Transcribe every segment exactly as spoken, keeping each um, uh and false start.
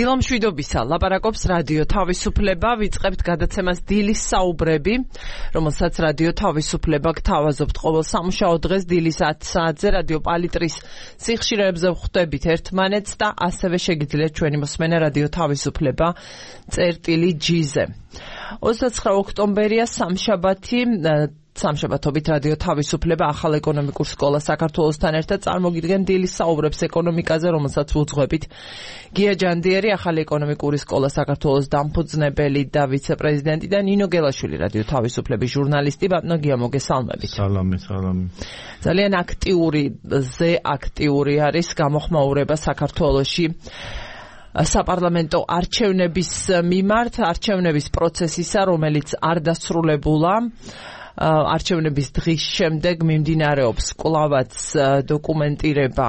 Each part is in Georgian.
დილამშვიდობისა, ლაპარაკობს რადიო თავისუფლება, ვიწყებთ გადაცემას დილის საუბრები, რომელსაც რადიო თავისუფლება გთავაზობთ ყოველ სამუშაო დღეს დილის ათ საათზე რადიო პალიტრის სიხშირეებზე ვხვდებით ერთმანეთს და ასევე შეგიძლიათ ჩვენი მოსმენა რადიო თავისუფლება წერტილი ჯი-ზე. ოცდაცხრა ოქტომბერია სამშაბათი სამშაბათობით რადიო თავისუფლება ახალ ეკონომიკურ სკოლა საქართველოსთან ერთად წარმოგიდგენ დილის საუბრებს ეკონომიკაზე, რომელსაც ვუძღვებით. გია ჯანდიერი, ახალი ეკონომიკური სკოლა საქართველოს დამფუძნებელი და ვიცე-პრეზიდენტი და ნინო გელაშვილი, რადიო თავისუფლების ჟურნალისტი. ბატონო გია, მოგესალმებით. სალამი, სალამი. ძალიან აქტიური, ზე აქტიური არის გამოხმაურება საქართველოში საპარლამენტო არჩევნების მიმართ, არჩევნების პროცესისა, რომელიც არ დასრულებულა. არჩევნების დღის შემდეგ მიმდინარეობს კვლავაც დოკუმენტირება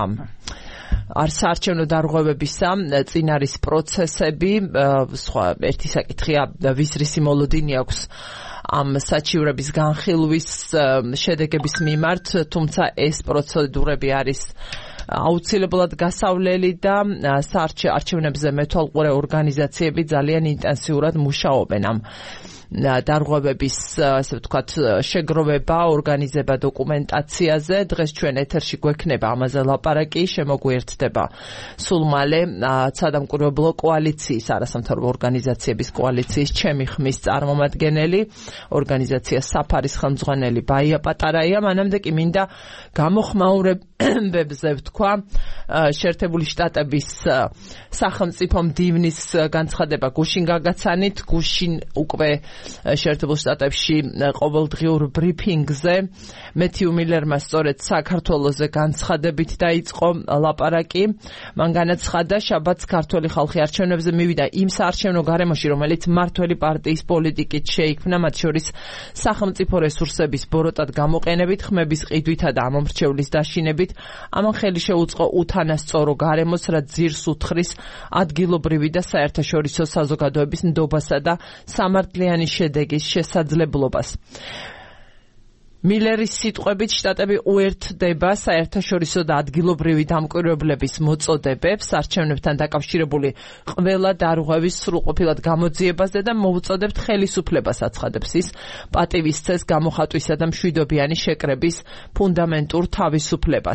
საარჩევნო დარღვევებისა, წინ არის პროცესები, სხვა ერთი საკითხია ვის რისი მოლოდინი აქვს ამ საჩივრების განხილვის შედეგების მიმართ, თუმცა ეს პროცედურები არის აუცილებლად გასავლელი და საარჩევნებზე მეთვალყურე ორგანიზაციები ძალიან ინტენსიურად მუშაობენ ამ დარღვევების, ასე ვთქვათ, შეგროვება, ორგანიზება დოკუმენტაციაზე. დღეს ჩვენ ეთერში გვექნება ამაზე ლაპარაკი, შემოგვიერთდება სულ მალე სადამკვირვებლო კოალიციის, არასამთავრობო ორგანიზაციების კოალიციის ჩემი ხმის წარმომადგენელი, ორგანიზაცია საფარის ხელმძღვანელი ბაია პატარაია. მანამდე კი მინდა გამოხმაურებებზე ვთქვა შეერთებული შტატების სახელმწიფო მდივნის განცხადება გუშინ გაგაცანით, გუშინ უკვე შეერთებულ შტატებში ყოველდღიურ ბრიფინგზე მეთიუ მილერმა სწორედ საქართველოზე განცხადებით დაიწყო ლაპარაკი. მან განაცხადა, შაბათს ქართველი ხალხი არჩევნებზე მივიდა იმ საარჩევნო გარემოში, რომელიც მმართველი პარტიის პოლიტიკით შეიქმნა, მათ შორის სახელმწიფო რესურსების ბოროტად გამოყენებით, ხმების ყიდვითა და ამომრჩევლის დაშინებით. ამან ხელი შეუწყო უთანასწორო გარემოს, რაც ძირს უთხრის ადგილობრივი და საერთაშორისო საზოგადოების ნდობასა და სამართლიანი შედეგის შესაძლებლობას. მილერის სიტყვებით, შტატები უერთდება საერთაშორისო და ადგილობრივი დამკვირვებლების მოწოდებებს არჩევნებთან დაკავშირებული ყველა დარღვევის სრულყოფილად გამოძიებაზე და მოუწოდებთ ხელისუფლებას აცხადებს ის პატივისცეს გამოხატვისა და მშვიდობიანი შეკრების ფუნდამენტურ თავისუფლებას.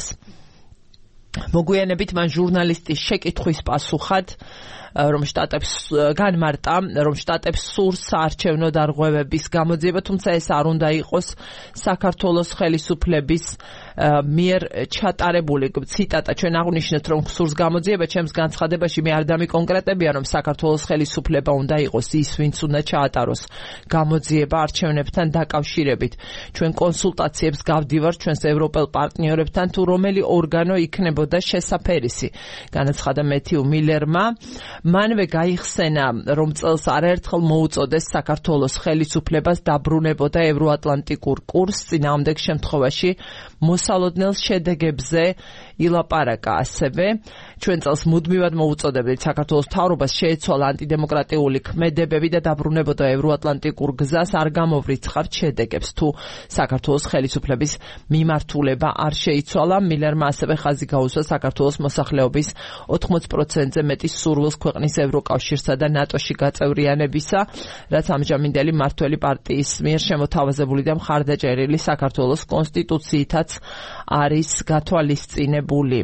მოგვიანებით მან ჟურნალისტის შეკითხვის პასუხად რომ შტატებს განმარტა, რომ შტატებს სურს საარჩევნო დარღვევების გამოძიება, თუმცა ეს არ უნდა იყოს საქართველოს ხელისუფლების მიერ ჩატარებული. ციტატა, ჩვენ აღვნიშნეთ, რომ სურს გამოძიება, ჩემს განცხადებაში მე არ დამიკონკრეტებია, რომ საქართველოს ხელისუფლება უნდა იყოს ის, ვინც უნდა ჩაატაროს გამოძიება არჩევნებთან დაკავშირებით. ჩვენ კონსულტაციებს გავდივართ ჩვენს ევროპელ პარტნიორებთან, თუ რომელი ორგანო იქნებოდა შესაფერისი, განაცხადა მეთიუ მილერმა. მანვე გაიხსენა, რომ წელს არაერთხელ მოუწოდეს საქართველოს ხელისუფლებას დაბრუნებოდა ევროატლანტიკურ კურსს, წინააღმდეგ შემთხვევაში მოსალოდნელ შედეგებზე ილაპარაკა. ასევე ჩვენ წელს მუდმივად მოუწოდებდით საქართველოს მთავრობას შეეცვალა ანტიდემოკრატიული ქმედებები და დაბრუნებოდა ევროატლანტიკურ გზას, არ გამოვრიცხავთ შედეგებს, თუ საქართველოს ხელისუფლების მიმართულება არ შეიცვალა. მილერმა ასევე ხაზი გაუსვა საქართველოს მოსახლეობის ოთხმოცი პროცენტზე მეტის სურვილს ქვეყნის ევროკავშირსა და ნატოში გაწევრიანებისა, რაც ამჟამინდელი მმართველი პარტიის მიერ შემოთავაზებული და მხარდაჭერილი საქართველოს კონსტიტუციითაც არის გათვალისწინებული.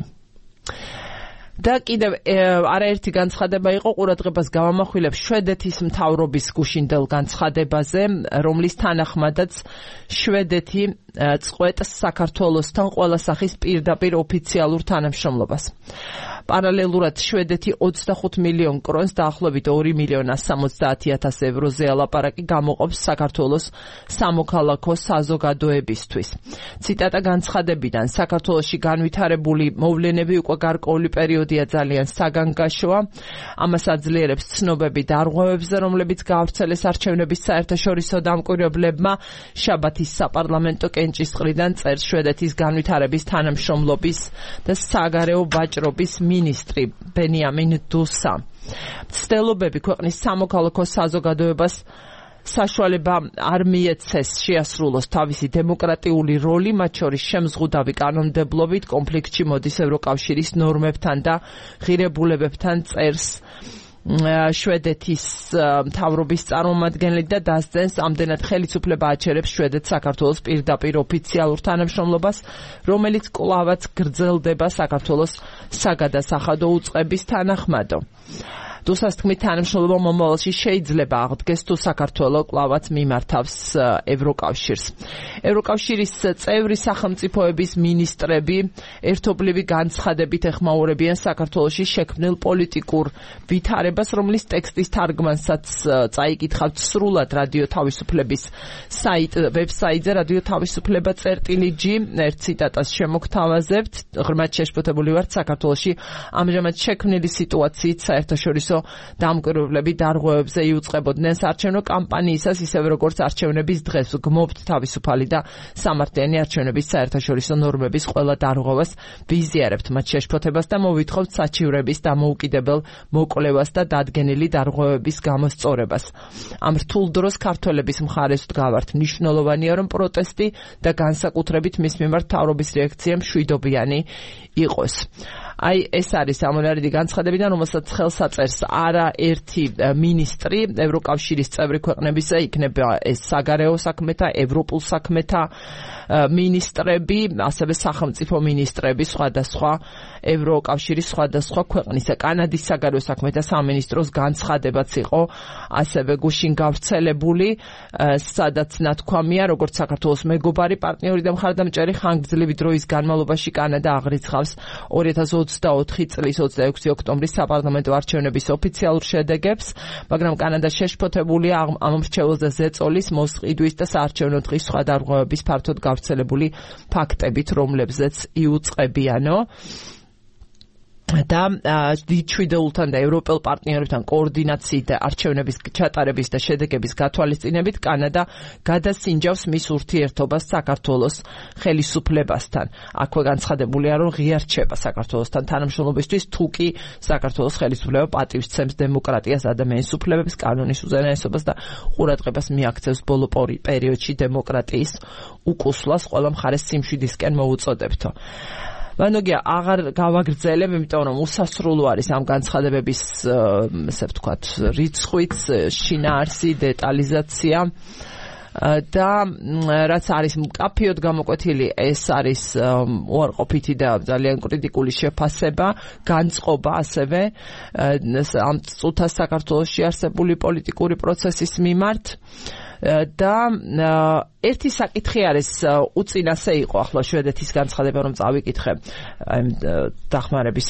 და კიდევ არაერთი განცხადება იყო, ყურადღებას გავამახვილებ შვედეთის მთავრობის გუშინდელ განცხადებაზე, რომლის თანახმადაც შვედეთი წყვეტს საქართველოსთან ყველა სახის პირდაპირ ოფიციალურ თანამშრომლობას. პარალელურად შვედეთი ოცდახუთ მილიონ კრონს, დაახლოებით ორი მილიონი სამოცდაათი ათასი ევროზე ალაპარაკი გამოყოფს საქართველოს სამოქალაქო საზოგადოებისთვის. ციტატა განცხადებიდან, საქართველოში განვითარებული მოვლენები უკვე გარკვეული პერიოდია ძალიან საგანგაშოა. ამას აძლიერებს ცნობები დარღვევებზე, რომლებიც გაავრცელეს არჩევნების საერთაშორისო დამკვირვებლებმა. შაბათის საპარლამენტო კენჭისყრიდან წერს შვედეთის განვითარების თანამშრომლობის და საგარეო ვაჭრობის მინისტრი ბენიამინ დუსა. ცდილობები ქვეყნის სამოქალაქო საზოგადოებას საშუალება არ მიეცეს შეასრულოს თავისი დემოკრატიული როლი, მათ შორის შემზღუდავი კანონმდებლობით, კონფლიქტში მოდის ევროკავშირის ნორმებთან და ღირებულებებთან წერს შვედეთის მთავრობის წარმომადგენელი და დასძენს ამდენად ხელისუფლება აჩერებს შვედეთს საქართველოს პირდაპირ ოფიციალურ თანამშრომლობას, რომელიც კვლავაც გრძელდება საქართველოს საგადასახადო უწყების თანახმადო. დუსას თქმით, თანამშრომლობა მომავალში შეიძლება აღდგეს თუ საქართველო კვლავაც მიმართავს ევროკავშირს. ევროკავშირის წევრი სახელმწიფოების მინისტრები ერთობლივი განცხადებით ეხმაურებიან საქართველოში შექმნილ პოლიტიკურ ვითარებას, რომლის ტექსტის თარგმანსაც წაიკითხავთ სრულად რადიო თავისუფლების საიტ ვებსაიტზე რადიო თავისუფლება წერტილი ჯი. ერთ ციტატას შემოგთავაზებთ. ღრმად შეშფოთებული ვართ საქართველოში ამჟამად შექმნილი სიტუაციით საერთაშორისო დამკვირვებლები დარღვევებზე იუწყებოდნენ საარჩევნო კამპანიისას, ისევე როგორც არჩევნების დღეს. გმობთ თავისუფალი და სამართლიანი არჩევნების საერთაშორისო ნორმების ყველა დარღვევას, ვიზიარებთ მათ შეშფოთებას და მოვითხოვთ საჩივრების დამოუკიდებელ მოკვლევას და დადგენილი დარღვევების გამოსწორებას. ამ რთულ დროს ქართველების მხარეს ვდგავართ. მნიშვნელოვანია, რომ პროტესტი და განსაკუთრებით მის მიმართ მთავრობის რეაქცია მშვიდობიანი იყოს. აი ეს არის ამონარიდი განცხადებიდან, რომელსაც ხელს აწერს არა ერთი მინისტრი ევროკავშირის წევრი ქვეყნებისა, იქნება ეს საგარეო საქმეთა, ევროპულ საქმეთა მინისტრები, ასევე სახელმწიფო მინისტრები სხვადასხვა ევროკავშირის სხვადასხვა ქვეყნისა. კანადის საგარეო საქმეთა სამინისტროს განცხადებაც იყო ასევე გუშინ გავრცელებული, სადაც ნათქვამია, როგორც საქართველოს მეგობარი პარტნიორი და მხარდამჭერი ხანგრძლივი დროის განმავლობაში კანადა აღრიცხავს ორი ათას ოცდაოთხი წლის ოცდაექვსი ოქტომბრის საპარლამენტო არჩევნების ოფიციალურ შედეგებს, მაგრამ კანადა შეშფოთებულია ამ მრჩეველზე ზეწოლის, მოსყიდვის და საარჩევნო დღის სხვა დარღვევების ფართოდ გავრცელებული ფაქტებით, რომლებზეც იუწყებიანო. და დიდ-ჩვიდეულთან და ევროპელ პარტნიორებთან კოორდინაციით და არჩევნების ჩატარების და შედეგების გათვალისწინებით კანადა გადასინჯავს მის ურთიერთობას საქართველოს ხელისუფლებასთან. აქვე განცხადებულია, რომ ღია რჩება საქართველოსთან თანამშრომლობისთვის, თუ კი საქართველოს ხელისუფლება პატივსცემს დემოკრატიას, ადამიანის უფლებებს, კანონის უზენაესობას და ყურადღებას მიაქცევს ბოლო პერიოდში დემოკრატიის უკუსვლას, ყველა მხარეს სიმშვიდისკენ მოუწოდებთო. ვანოგია აღარ გავაგრძელებ, იმიტომ რომ უსასრულო არის ამ განცხადებების, ესე ვთქვათ, რიცხვიც, შინაარსი, დეტალიზაცია და რაც არის მკაფიოდ გამოკვეთილი, ეს არის უარყოფითი და ძალიან კრიტიკული შეფასება, განწყობა ასევე ამ წუთას საქართველოში არსებული პოლიტიკური პროცესის მიმართ. და ერთი საკითხი არის უწინასე იყო ახლა შვედეთის განცხადება, რომ წავიკითხე დახმარების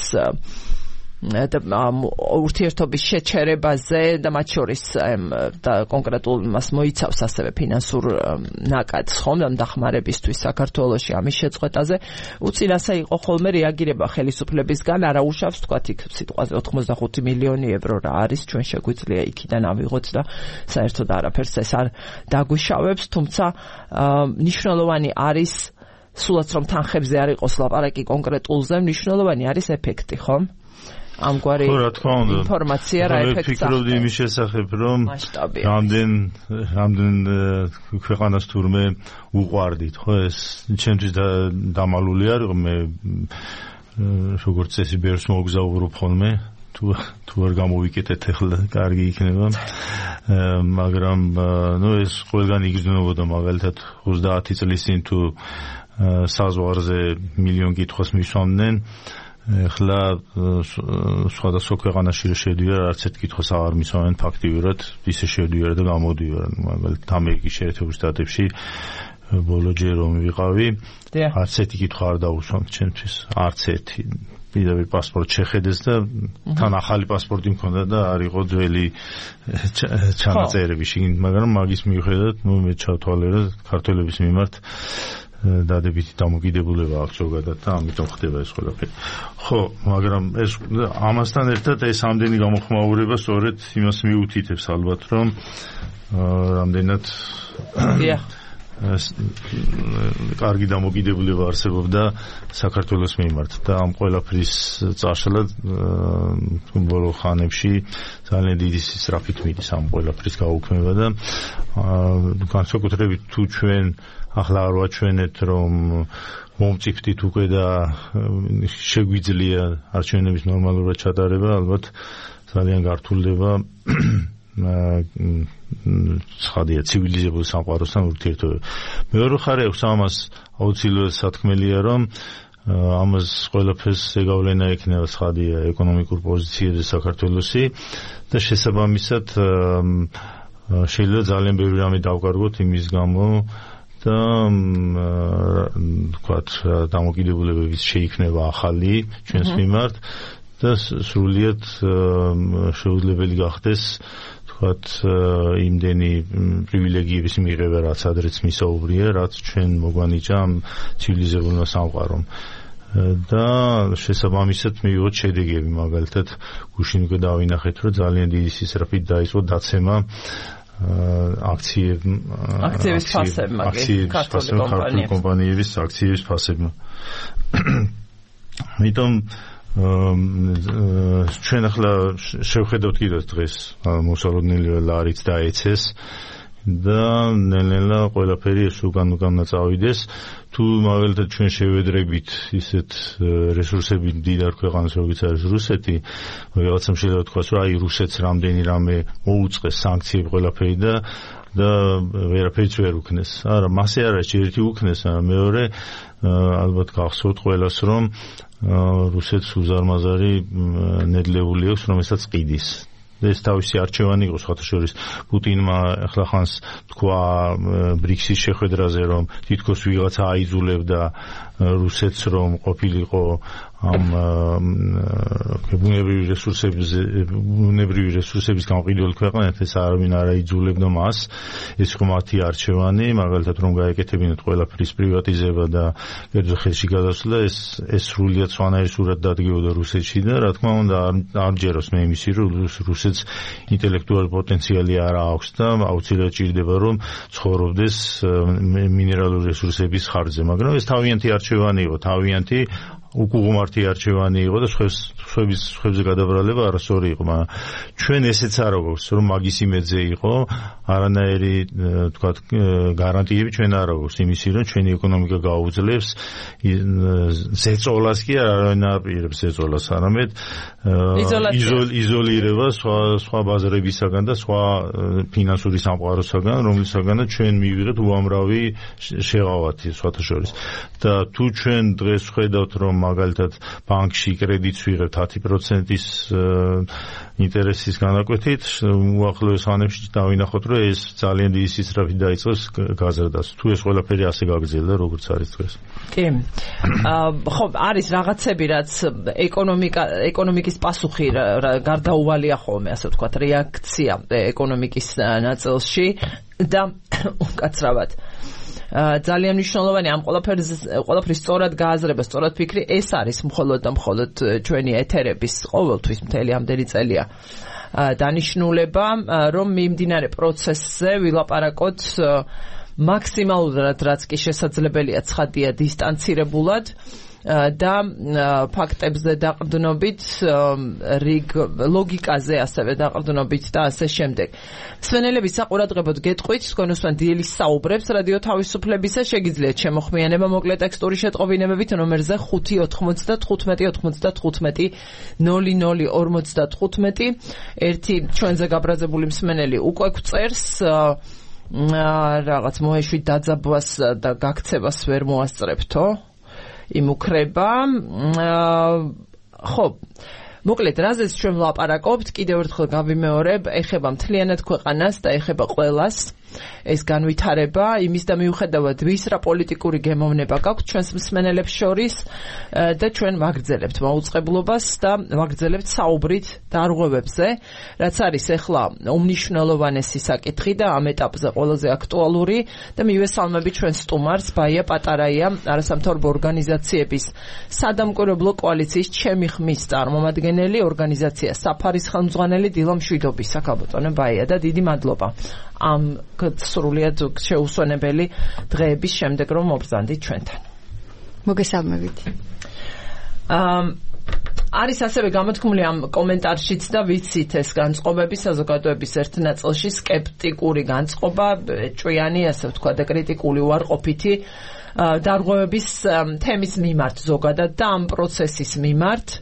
ურთიერთობის შეჩერებაზე და მათ შორის და კონკრეტულ მას მოიცავს ასევე ფინანსურ ნაკადს ხომ დახმარებისთვის საქართველოში ამის შეწყვეტაზე. უწინასე იყო ხოლმე რეაგირება ხელისუფლებისგან, არა უშავს თქვათ იქ სიტყვაზე ოთხმოცდახუთი მილიონი ევრო რა არის, ჩვენ შეგვიძლია იქიდან ავიღოთ და საერთოდ არაფერს ეს არ დაგვიშავებს, თუმცა მნიშვნელოვანი არის სულაც რომ თანხებზე არ იყოს ლაპარაკი კონკრეტულზე, მნიშვნელოვანი არის ეფექტი, ხომ? ამგვარი ინფორმაცია რა ეფექტს აქვს. ვფიქრობდი იმის შესახებ, რომ რამდენ რამდენ ქვეყანას თურმე უყვარდით, ხო, ეს ჩემთვის დამალული არის, მე როგორც წესი ბევრს მოგზაურობ ხოლმე, თუ თუ არ გამოვიკეთეთ ახლა კარგი იქნება. მაგრამ ნუ ეს ყველგან იგრძნობოდა, მაგალითად ოცდაათი წლის წინ თუ საზღვარზე მილიონ კითხვას მისვამდნენ, ახლა სხვადასხვა ქვეყანაში რომ შედივარ, არც ერთ კითხვას აღარ მისვამენ ფაქტიურად, ისე შედივარ და გამოდივარ. მაგალითად ამერიკის შეერთებულ შტატებში ბოლო ჯერ რომ ვიყავი, არც ერთი კითხვა არ დაუსვამთ ჩემთვის, არც ერთი. პირდაპირ პასპორტ შეხედეს და თან ახალი პასპორტი მქონდა და არ იყო ძველი ჩანაწერები შიგნით, მაგრამ მაგის მიუხედავად მე ჩავთვალე, რომ ქართველების მიმართ დადებითი დამოკიდებულება აქვს ზოგადად და ამიტომ ხდება ეს ყველაფერი. ხო, მაგრამ ეს ამასთან ერთად ეს ამდენი გამოხმაურება სწორედ იმას მიუთითებს ალბათ, რომ რამდენად კარგი დამოკიდებულება არსებობდა საქართველოს მიმართ და ამ ყველაფრის წაშლად ბოლო ხანებში ძალიან დიდი სწრაფით მიდის ამ ყველაფრის გაუქმება და განსაკუთრებით თუ ჩვენ ახლა არ ვაჩვენეთ, რომ მომწიფდით უკვე და შეგვიძლია არჩევნების ნორმალურად ჩატარება, ალბათ ძალიან გართულდება ცხადია ცივილიზებული სამყაროსთან ურთიერთობა. მეორე ხარი აქვს ამას აუცილებლად სათქმელია, რომ ამას ყველაფერს ზეგავლენა ექნება ცხადია ეკონომიკურ პოზიციებზე საქართველოსი და შესაბამისად შეიძლება ძალიან ბევრი რამე დავკარგოთ იმის გამო და ვთქვათ დამოკიდებულებების შეიქმნება ახალი ჩვენს მიმართ და სრულიად შეუძლებელი გახდეს ვთქვათ იმდენი პრივილეგიების მიღება რაც ადრეც მისაუბრია რაც ჩვენ მოგვანიჭა ცივილიზებულმა სამყარომ და შესაბამისად მივიღოთ შედეგები მაგალითად გუშინ უკვე დავინახეთ რომ ძალიან დიდი სისწრაფით დაიწყო დაცემა აქციები აქციების ფასებმა ქართული კომპანიების აქციების ფასებმა ამიტომ ჩვენ ახლა შევხედავთ კიდევ დღეს მოსალოდნელი ლარიც დაეცეს და ნელ-ნელა ყველაფერი ეს უკან-უკანა წავიდეს თუ მაგალითად ჩვენ შევედრებით ისეთ რესურსები დიდარ ქვეყანას როგორც არის რუსეთი რაღაცამ შეიძლება თქვას რომ აი რუსეთს რამდენი რამე მოუწყეს სანქციები ყველაფერი და და ვერაფერიც ვერ უქნეს არა მასე არა ერთი უქნეს მეორე ალბათ გახსოვთ ყველას რომ რუსეთს უზარმაზარი ნედლეული აქვს რომელსაც ყიდის ეს თავისი არჩევანი იყო სხვათაშორის პუტინმა ახლა ხანს თქვა ბრიქსის შეხვედრაზე რომ თითქოს ვიღაცა აიძულებდა რუსეთს რომ ყოფილიყო ამ ბუნებრივი რესურსების ბუნებრივი რესურსების გამყიდველ ქვეყანად ეს არავინ არ აიძულებდა მას ეს იყო მათი არჩევანი მაგალითად რომ გაეკეთებინათ ყველაფრის პრივატიზება და კერძო ხელში გადასვლა ეს ეს სრულიად სხვანაირი სურათ დადგებოდა რუსეთში და რა თქმა უნდა არ ჯეროს მე იმისი რომ რუსეთს ინტელექტუალური პოტენციალი არ აქვს და აუცილებლად ჭირდება რომ ცხოვრობდეს მინერალური რესურსების ხარჯზე მაგრამ ეს თავიანთი არჩევანი იყო თავიანთი უკუღმართი არჩევანი იყო და სხვების სხვებზე გადაბრალება არასწორი იყო მაგრამ ჩვენ ესეც არ აქვს რომ მაგის იმედზე იყო არანაირი თქვათ გარანტიები ჩვენ არ აქვს იმისი რომ ჩვენი ეკონომიკა გაუძლებს ზეწოლას კი არ არაპირებს ზეწოლას არამედ იზოლირება სხვა სხვა ბაზრებისაგან და სხვა ფინანსური სამყაროსაგან რომლისაგანაც ჩვენ მივიღეთ უამრავი შეღავათი სხვათა შორის და თუ ჩვენ დღეს ხედავთ რომ მაგალითად ბანკში კრედიტს ვიღებთ ათი პროცენტის ინტერესის განაკვეთით უახლოეს ხანებში დავინახოთ რომ ეს ძალიან დიდი სისწრაფით დაიწყოს გაზრდას თუ ეს ყველაფერი ასე გაგრძელდა როგორც არის დღეს კი ხო არის რაღაცები რაც ეკონომიკა ეკონომიკის პასუხი გარდაუვალია ხოლმე ასე ვთქვათ რეაქცია ეკონომიკის ნაწილში და უკაცრავად ძალიან მნიშვნელოვანი ამ ყველაფერს ყველაფრის სწორად გააზრება, სწორად ფიქრი ეს არის მხოლოდ და მხოლოდ ჩვენი ეთერების ყოველთვის მთელი ამდენი წელია დანიშნულება, რომ მიმდინარე პროცესზე ვილაპარაკოთ მაქსიმალურად რაც კი შესაძლებელია ცხადია დისტანცირებულად და ფაქტებზე დაყრდნობით რიგ ლოგიკაზე ასევე დაყრდნობით და ასე შემდეგ. მსმენელების საყურადღებოდ გეტყვით თქვენ უსმენთ დიელის საუბრებს რადიო თავისუფლებისა შეგიძლიათ შემოხმიანება მოკლე ტექსტური შეტყობინებებით ნომერზე ხუთი ოთხმოცდათხუთმეტი ოთხმოცდათხუთმეტი ნული ნული ორმოცდათხუთმეტი ერთი ჩვენზე გაბრაზებული მსმენელი უკვე გვწერს რაღაც მოეშვით დაძაბვას და გაქცევას ვერ მოასწრებთო იმუქრება ხო მოკლედ რაზეც ჩვენ ვლაპარაკობთ კიდევ ერთხელ გავიმეორებ ეხება მთლიანად ქვეყანას და ეხება ყველას ეს განვითარება იმის და მიუხედავად ვის რა პოლიტიკური გემოვნება გაქვთ ჩვენს მსმენელებს შორის და ჩვენ ვაგრძელებთ მაუწყებლობას და ვაგრძელებთ საუბრით დარღვევებზე რაც არის ახლა უმნიშვნელოვანესი საკითხი და ამ ეტაპზე ყველაზე აქტუალური და მივესალმები ჩვენ სტუმარს ბაია პატარაია არასამთავრობო ორგანიზაციების სადამკვირვებლო კოალიციის ჩემი ხმის წარმომადგენელი ორგანიზაცია საფარის ხელმძღვანელი დილა მშვიდობის საკაბოტონე ბაია და დიდი მადლობა ამ სრულიად შეუსვენებელი დღეების შემდეგ რომ მობრძანდით ჩვენთან. მოგესალმებით. აა არის ასევე გამოთქმული ამ კომენტარშიც და ვიცით ეს განწყობები საზოგადოების ერთ ნაწილში სკეპტიკური განწყობა, ჭვიანი ასე ვთქვა და კრიტიკული უარყოფითი დარღვევების თემის მიმართ ზოგადად და ამ პროცესის მიმართ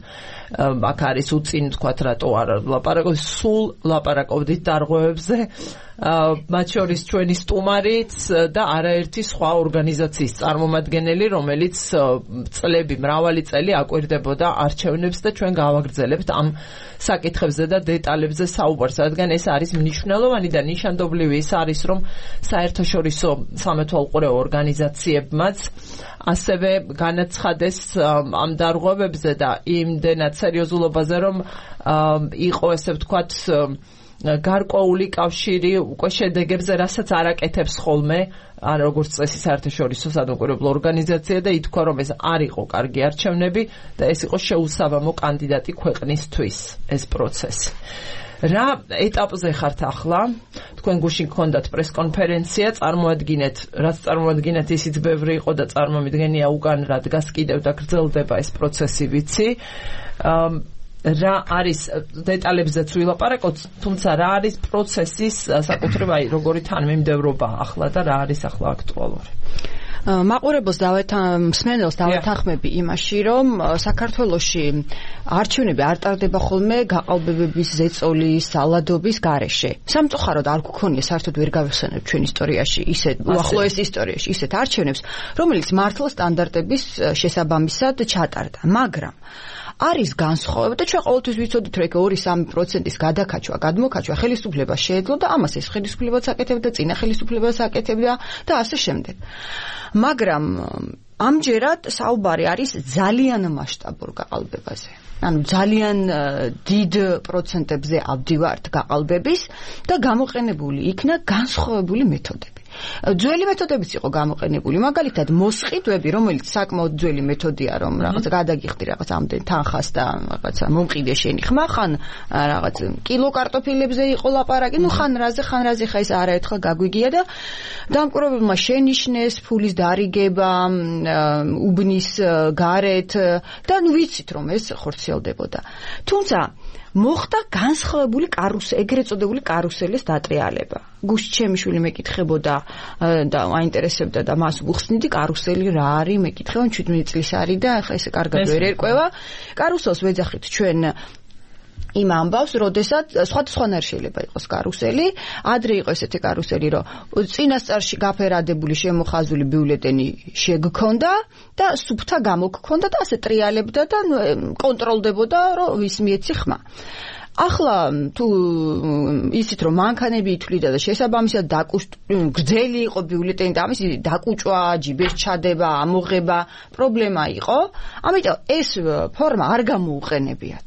აქ არის უწინ თქვათ რატო არ ლაპარაკობ სულ ლაპარაკობდით დარღვევებზე მათ შორის ჩვენი სტუმარიც და არაერთი სხვა ორგანიზაციის წარმომადგენელი, რომელიც წლები, მრავალი წელი აკვირდებოდა არჩევნებს და ჩვენ გავაგრძელებთ ამ საკითხებზე და დეტალებზე საუბარს, რადგან ეს არის მნიშვნელოვანი და ნიშანდობლივი ის არის, რომ საერთაშორისო სამეთვალყურეო ორგანიზაციებმაც ასევე განაცხადეს ამ დარღვევებზე და იმდენად სერიოზულობაზე, რომ იყო ესე ვთქვათ გარკვეული კავშირი უკვე შედეგებზე, რასაც არ აკეთებს ხოლმე, ან როგორც წესი საერთაშორისო სადამკვირვებლო ორგანიზაცია და ითქვა, რომ ეს არ იყო კარგი არჩევნები და ეს იყო შეუსაბამო კანდიდატი ქვეყნისთვის ეს პროცესი. რა ეტაპზე ხართ ახლა? თქვენ გუშინ გქონდათ პრესკონფერენცია, წარმოადგინეთ, რაც წარმოადგინეთ ისიც ბევრი იყო და წარმომიდგენია უკან რა დგას კიდევ და გრძელდება ეს პროცესი, ვიცი. რა არის დეტალებზეც ვილაპარაკოთ, თუმცა რა არის პროცესის საკუთრება, აი როგორი თანმიმდევრობა ახლა და რა არის ახლა აქტუალური? მაყურებელს მსმენელს დავეთანხმები იმაში, რომ საქართველოში არჩევნები არ ტარდება ხოლმე გაყალბებების, ზეწოლის, ალადობის გარეშე. სამწუხაროდ არ გქონია, საერთოდ ვერ გავიხსენებ ჩვენ ისტორიაში, ისეთ უახლოეს ისტორიაში ისეთ არჩევნებს, რომელიც მართლა სტანდარტების შესაბამისად ჩატარდა, მაგრამ არის განსხვავება და ჩვენ ყოველთვის ვიცოდით, რომ ორი სამი პროცენტის გადაკაჩვა, გადმოკაჩვა ხელისუფლებას შეეძლო და ამას ეს ხელისუფლებაც აკეთებდა, წინა ხელისუფლებაც აკეთებდა და ასე შემდეგ. მაგრამ ამჯერად საუბარი არის ძალიან მასშტაბურ გაყალბებაზე. ანუ ძალიან დიდ პროცენტებზე ავდივართ გაყალბების და გამოყენებული იქნა განსხვავებული მეთოდები. ძველი მეთოდებიც იყო გამოყენებული, მაგალითად მოსყიდვები, რომელიც საკმაოდ ძველი მეთოდია, რომ რაღაც გადაგიხდი რაღაც ამდენ თანხას და რაღაცა მომყიდე შენი ხმა, ხან რაღაც კილო კარტოფილებზე იყო ლაპარაკი, ну ხან რაზე, ხან რაზე, ხა ეს არაერთხელ გაგვიგია და დამკვირვებელმა შენიშნეს ფულის დარიგება, უბნის გარეთ და ნუ ვიცით რომ ეს ხორციელდებოდა. თუმცა მოხდა განსხვავებული კარუსელი, ეგრეთ წოდებული კარუსელის დატრიალება. გუშჩემიშვილი მეკითხებოდა და აინტერესებდა და მას უხსნიდი კარუსელი რა არის, მეკითხება შვიდმეტი წლის არის და ახლა ესე კარგად ვერ ერკვევა. კარუსელს ვეძახით ჩვენ იმ ამბავს, როდესაც სხვადასხვანაირი შეიძლება იყოს კარუსელი, ადრე იყო ესეთი კარუსელი, რომ წინასწარში გაფერადებული შემოხაზული ბიულეტენი შეგქონდა და სუფთა გამოგქონდა და ასე ტრიალებდა და კონტროლდებოდა, რომ ვის მიეცი ხმა. ახლა თუ ისიც რომ მანქანები ითვლიდა და შესაბამისად გრძელი იყო ბიულეტენი და ამისი დაკუჭვა, ჯიბეს ჩადება, ამოღება პრობლემა იყო, ამიტომ ეს ფორმა არ გამოუყენებიათ.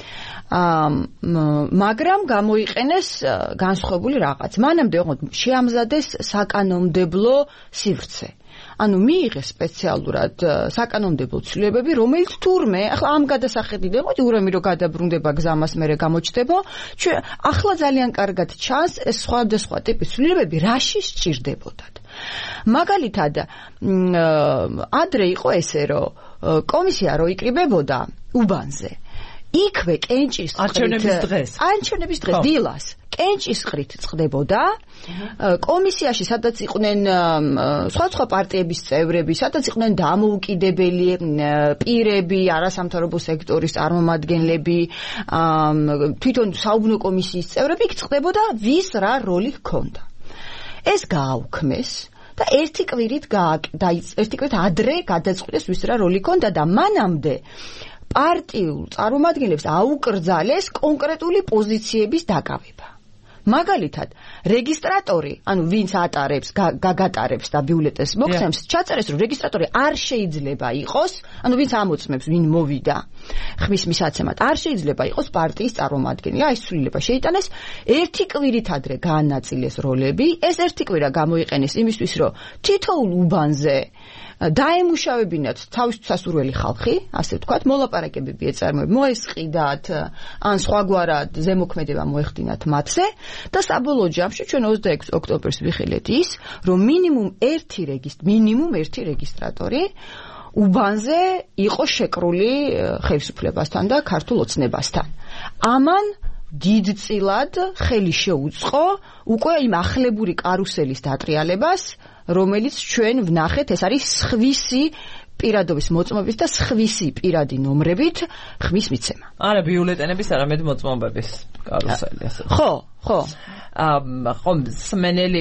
მაგრამ გამოიყენეს განსხვავებული რაღაც. მანამდე შეამზადეს საკანონმდებლო სივრცე. ანუ მიიღეს სპეციალურად საკანონმდებლო ცვლილებები, რომელიც თურმე, ახლა ამ გადასახედით მოდი ურემი რომ გადაბრუნდება გზამას მერე გამოჩნდება, ჩვენ ახლა ძალიან კარგად ჩანს ეს სხვადასხვა ტიპის ცვლილებები რაში სჭირდებოდათ. მაგალითად, ადრე იყო ესე, რომ კომისია რო იკრიბებოდა უბანზე იქვე კენჭის არჩევნების დღეს არჩევნების დღეს დილას კენჭისყრით წყდებოდა კომისიაში, სადაც იყვნენ სხვადასხვა პარტიების წევრები, სადაც იყვნენ დამოუკიდებელი პირები, არასამთავრობო სექტორის წარმომადგენლები, თვითონ საუბნო კომისიის წევრები, იქ წყდებოდა ვის რა როლი ჰქონდა. ეს გააუქმეს და ერთი კვირით ერთი კვირით ადრე გადაწყვიტეს ვის რა როლი ჰქონდა და მანამდე პარტიულ წარმომადგენლებს აუკრძალეს კონკრეტული პოზიციების დაკავება. მაგალითად, რეგისტრატორი, ანუ ვინც ატარებს, გაგატარებს და ბიულეტენს მოგცემს, ჩაწერეს, რომ რეგისტრატორი არ შეიძლება იყოს, ანუ ვინც ამოწმებს, ვინ მოვიდა ხმის მისაცემად, არ შეიძლება იყოს პარტიის წარმომადგენელი. აი, სულილება შეიტანეს, ერთი კვირით ადრე გაანაწილეს როლები, ეს ერთი კვირა გამოიყენეს იმისთვის, რომ თითოეულ უბანზე დაემუშავებინათ თავის სასურველი ხალხი, ასე ვთქვათ, მოლაპარაკებები ეწარმოებინათ, მოესყიდათ, ან სხვაგვარად ზემოქმედება მოეხდინათ მათზე და საბოლოო ჯამში ჩვენ ოცდაექვსი ოქტომბერს ვიხილეთ ის, რომ მინიმუმ ერთი რეგისტ, მინიმუმ ერთი რეგისტრატორი უბანზე იყო შეკრული ხელისუფლებასთან და ქართულ ოცნებასთან. ამან დიდწილად ხელი შეუწყო უკვე იმ ახლებური კარუსელის დატრიალებას, რომელიც ჩვენ ვნახეთ, ეს არის სხვისი პირადობის მოწმობის და სხვისი პირადი ნომრებით ხმის მიცემა. არა, ბიულეტენების არამედ მოწმობების კარუსელი ასე. ხო, ხო. აა ხომ სმენელი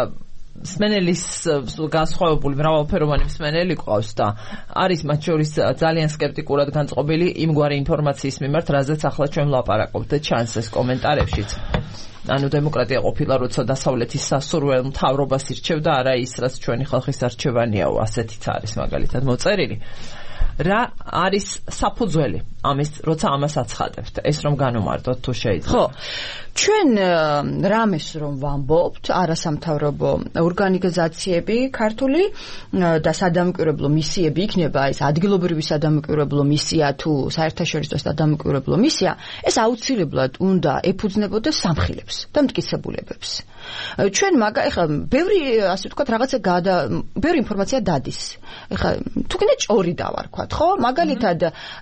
სმენელის განსხვავებული მრავალფეროვანი სმენელი ყავს და არის მათ შორის ძალიან სკეპტიკურად განწყობილი იმგვარი ინფორმაციის მიმართ, რაზეც ახლა ჩვენ ვლაპარაკობთ და ჩანს ეს კომენტარებშიც. ანუ დემოკრატია ყოფილა, როცა დასავლეთის სასურველ მთავრობას ირჩევდა, არა ის, რაც ჩვენი ხალხის არჩევანიაო, ასეთიც არის მაგალითად მოწერილი. რა არის საფუძველი ამის, როცა ამას აცხადებთ, ეს რომ განუმარტოთ თუ შეიძლება. ხო, ჩვენ რამეს რომ ვამბობთ, არასამთავრობო ორგანიზაციები ქართული და სადამკვირვებლო მისიები იქნება, ეს ადგილობრივი სადამკვირვებლო მისია თუ საერთაშორისო სადამკვირვებლო მისია, ეს აუცილებლად უნდა ეფუძნებოდეს სამხილებს და მტკიცებულებებს. ჩვენ მაგა ეხლა ბევრი ასე ვთქვათ რაღაცა გადა ბევრი ინფორმაცია დადის. ეხლა თუ კიდე ჭორი დავარქვათ, ხო? მაგალითად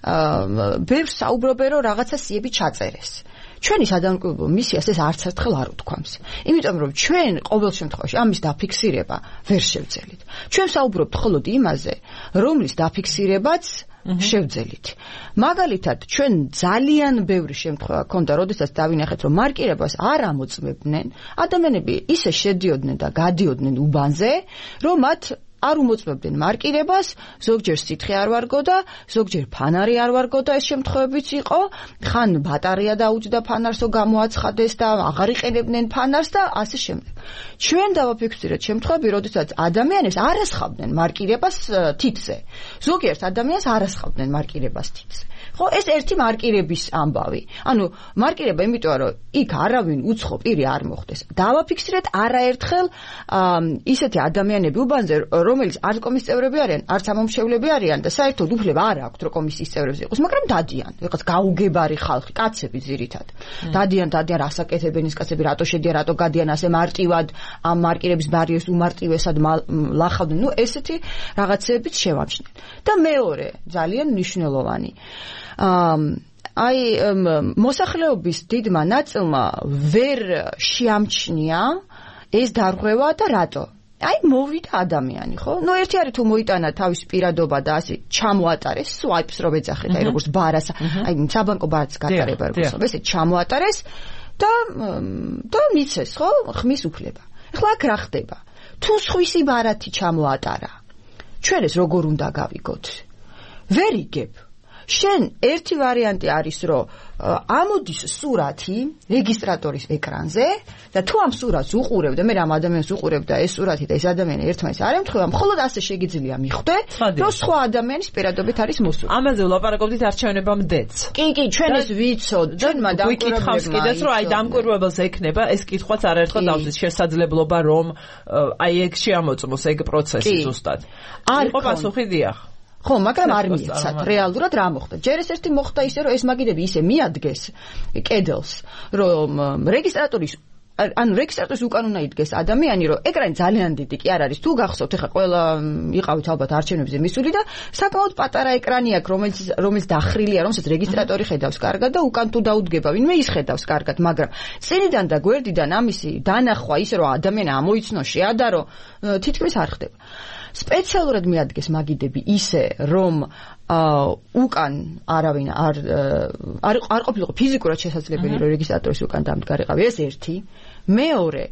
ბევრს საუბრობენ რომ რაღაცა სიები ჩაწერეს. ჩვენი სადამკვირვებლო მისიას ეს არც ერთხელ არ უთქვამს. იმიტომ რომ ჩვენ ყოველ შემთხვევაში ამის დაფიქსირება ვერ შევძელით. ჩვენ საუბრობთ მხოლოდ იმაზე, რომლის დაფიქსირებაც შევძელით. მაგალითად, ჩვენ ძალიან ბევრი შემთხვევა ქონდა, როდესაც დავინახეთ, რომ მარკირებას არ ამოწმებდნენ, ადამიანები ისე შედიოდნენ და გადიოდნენ უბანზე, რომ მათ არ უმოწმებდნენ მარკირებას, ზოგჯერ სითხე არ ვარგოდა, ზოგჯერ ფანარი არ ვარგოდა, ეს შემთხვევებიც იყო, ხან ბატარეა დაუჯდა ფანარსო გამოაცხადეს და აღარ იყენებდნენ ფანარს და ასე შემდეგ. ჩვენ დავაფიქსირეთ შემთხვევები, როდესაც ადამიანებს არ ასხავდნენ მარკირებას თითზე. ზოგიერთ ადამიანს არ ასხავდნენ მარკირებას თითზე. ხო, ეს ერთი მარკირების ამბავი. ანუ მარკირება იმიტომ რომ იქ არავინ უცხო პირი არ მოხდეს. დავაფიქსირეთ არაერთხელ ისეთი ადამიანები უბანზე, რომელიც არც კომისიის წევრები არიან, არც ამომრჩევლები არიან და საერთოდ უფლება არ აქვთ რომ კომისიის წევრებზე იყოს, მაგრამ დადიან. ეხლა გაუგებარი ხალხი, კაცები ძირითად. დადიან, დადიან, რასაკეთებენ ის კაცები, რატო შედიან, რატო გადიან ასე მარტივად ამ მარკირების ბარიერს უმარტივესად ლახავდნენ. ნუ ესეთი რაღაცებიც შევამჩნიეთ. და მეორე, ძალიან მნიშვნელოვანი აი მოსახლეობის დიდმა ნაწილმა ვერ შეამჩნია ეს დარღვევა და რატო? აი მოვიდა ადამიანი, ხო? ნუ ერთი არის თუ მოიტანა თავის პირადობა და ასე ჩამოატარეს, სვაიპს რო ეძახეთ, აი როგორც ბარას, აი საბანკო ბარათს გატარება როგორც, ესე ჩამოატარეს და და მიცეს, ხო? ხმის უფლება. ახლა აქ რა ხდება? თუ სხვისი ბარათი ჩამოატარა, ჩვენ ეს როგორ უნდა გავიგოთ? ვერ იგებ. შენ ერთი ვარიანტი არის, რომ ამოდის სურათი რეგისტრატორის ეკრანზე და თუ ამ სურათს უყურებ და მე რამ ადამიანს უყურებ და ეს სურათი და ეს ადამიანი ერთმანეთს არ ემთხვევა, მხოლოდ ასე შეგიძლია მიხვდე, რომ სხვა ადამიანის პირადობით არის მოსული. ამაზე ვლაპარაკობდით არჩევნებამდეც. კი, კი, ჩვენ ეს ვიცოდ, ჩვენმა დამკვირვებელს კიდეც რომ აი დამკვირვებელს ექნება, ეს კითხვაც არაერთხელ დავსვით შესაძლებლობა რომ აი ეგ შეამოწმოს ეგ პროცესი ზუსტად. არ იყო პასუხი დიახ. ხო, მაგრამ არ მიეცათ რეალურად რა მოხდა. ჯერ ეს ერთი მოხდა ისე, რომ ეს მაგიდები ისე მიადგეს კედელს, რომ რეგისტრატორის ანუ რეგისტრატორის უკან უნდა იდგეს ადამიანი, რომ ეკრანი ძალიან დიდი კი არ არის. თუ გახსოვთ, ეხლა ყველა იყავით ალბათ არჩევნებზე მისული და საკმაოდ პატარა ეკრანი აქვს, რომელიც რომელიც დახრილია, რომელსაც რეგისტრატორი ხედავს კარგად და უკან თუ დაუდგება, ვინმე ის ხედავს კარგად, მაგრამ წინიდან და გვერდიდან ამისი დანახვა ისე, რომ ადამიანი ამოიცნო, შეადარო, თითქმის არ ხდება. სპეციალურად მიადგეს მაგიდები ისე, რომ უკან არავინ არ არ არ ყოფილიყო ფიზიკურად შესაძლებელი, რომ რეგისტრატორის უკან დამდგარიყავი, ეს ერთი. მეორე,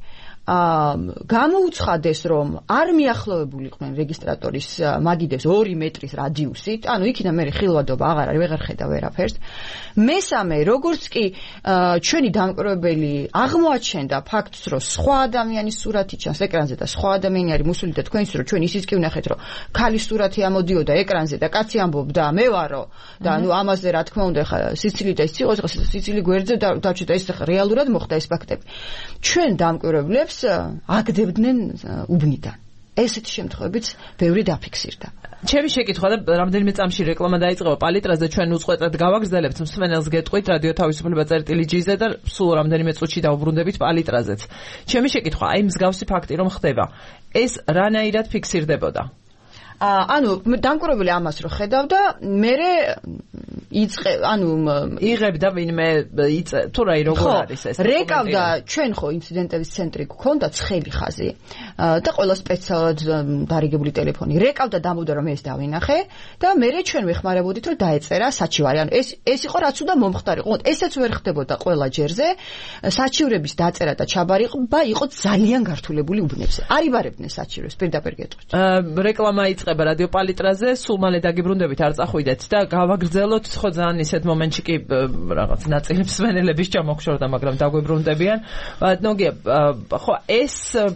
გამოუცხადეს, რომ არ მიახლოვებულიყვნენ რეგისტრატორის მაგიდებს ორი მეტრის რადიუსით, ანუ იქიდან მე ხილვადობა აღარ არის, ვეღარ ხედა ვერაფერს. მესამე, როგორც კი ჩვენი დამკვირვებელი აღმოაჩენდა ფაქტს, რომ სხვა ადამიანის სურათი ჩანს ეკრანზე და სხვა ადამიანი არის მოსული და თქვენს რომ ჩვენ ისიც კი ვნახეთ, რომ ქალის სურათი ამოდიოდა ეკრანზე და კაცი ამბობდა მე ვარო და ანუ ამაზე რა თქმა უნდა ხა სიცილი და ის იყო, სიცილი გვერდზე დავჭირდა, ეს რეალურად მოხდა ეს ფაქტები. ჩვენ დამკვირვებლებს აგდებდნენ უბნიდან. ესეთი შემთხვევებიც ბევრი დაფიქსირდა. ჩემი შეკითხვა და რამდენიმე წამში რეკლამა დაიწყება პალიტრაზე, ჩვენ უწყვეტად გავაგრძელებთ, მსმენელს გეტყვით რადიო თავისუფლება წერტილი ჯი-ზე და სულ რამდენიმე წუთში დავუბრუნდებით პალიტრაზეც. ჩემი შეკითხვა, აი მსგავსი ფაქტი რომ ხდება, ეს რანაირად ფიქსირდებოდა? ანუ დამკვირვებელი ამას რო ხედავდა, მე იწყე, ანუ იღებდა ვინმე იწე თუ რა როგორ არის ეს? რეკავდა ჩვენ ხო ინციდენტების ცენტრი გქონდა ცხელი ხაზი და ყველა სპეციალად დარიგებული ტელეფონი. რეკავდა დამოვიდა რომ ეს დავინახე და მე ჩვენ ვეხმარებოდით რომ დაეწერა საჩივარი. ანუ ეს ეს იყო რაც უნდა მომხდარიყო. ესეც ვერ ხდებოდა ყველა ჯერზე. საჩივრების დაწერა და ჩაბარიყვა იყო ძალიან გართულებული უბნებზე. არ იბარებდნენ საჩივრებს პირდაპირ გეტყვით. რეკლამა იწყება რადიო პალიტრაზე, სულ მალე დაგიბრუნდებით, არ წახვიდეთ და გავაგრძელოთ, ხო ძალიან ისეთ მომენტში კი რაღაც ნაწილებს სვენელების ჩამოხშორდა, მაგრამ დაგვიბრუნდებიან. ნოგია, ხო ეს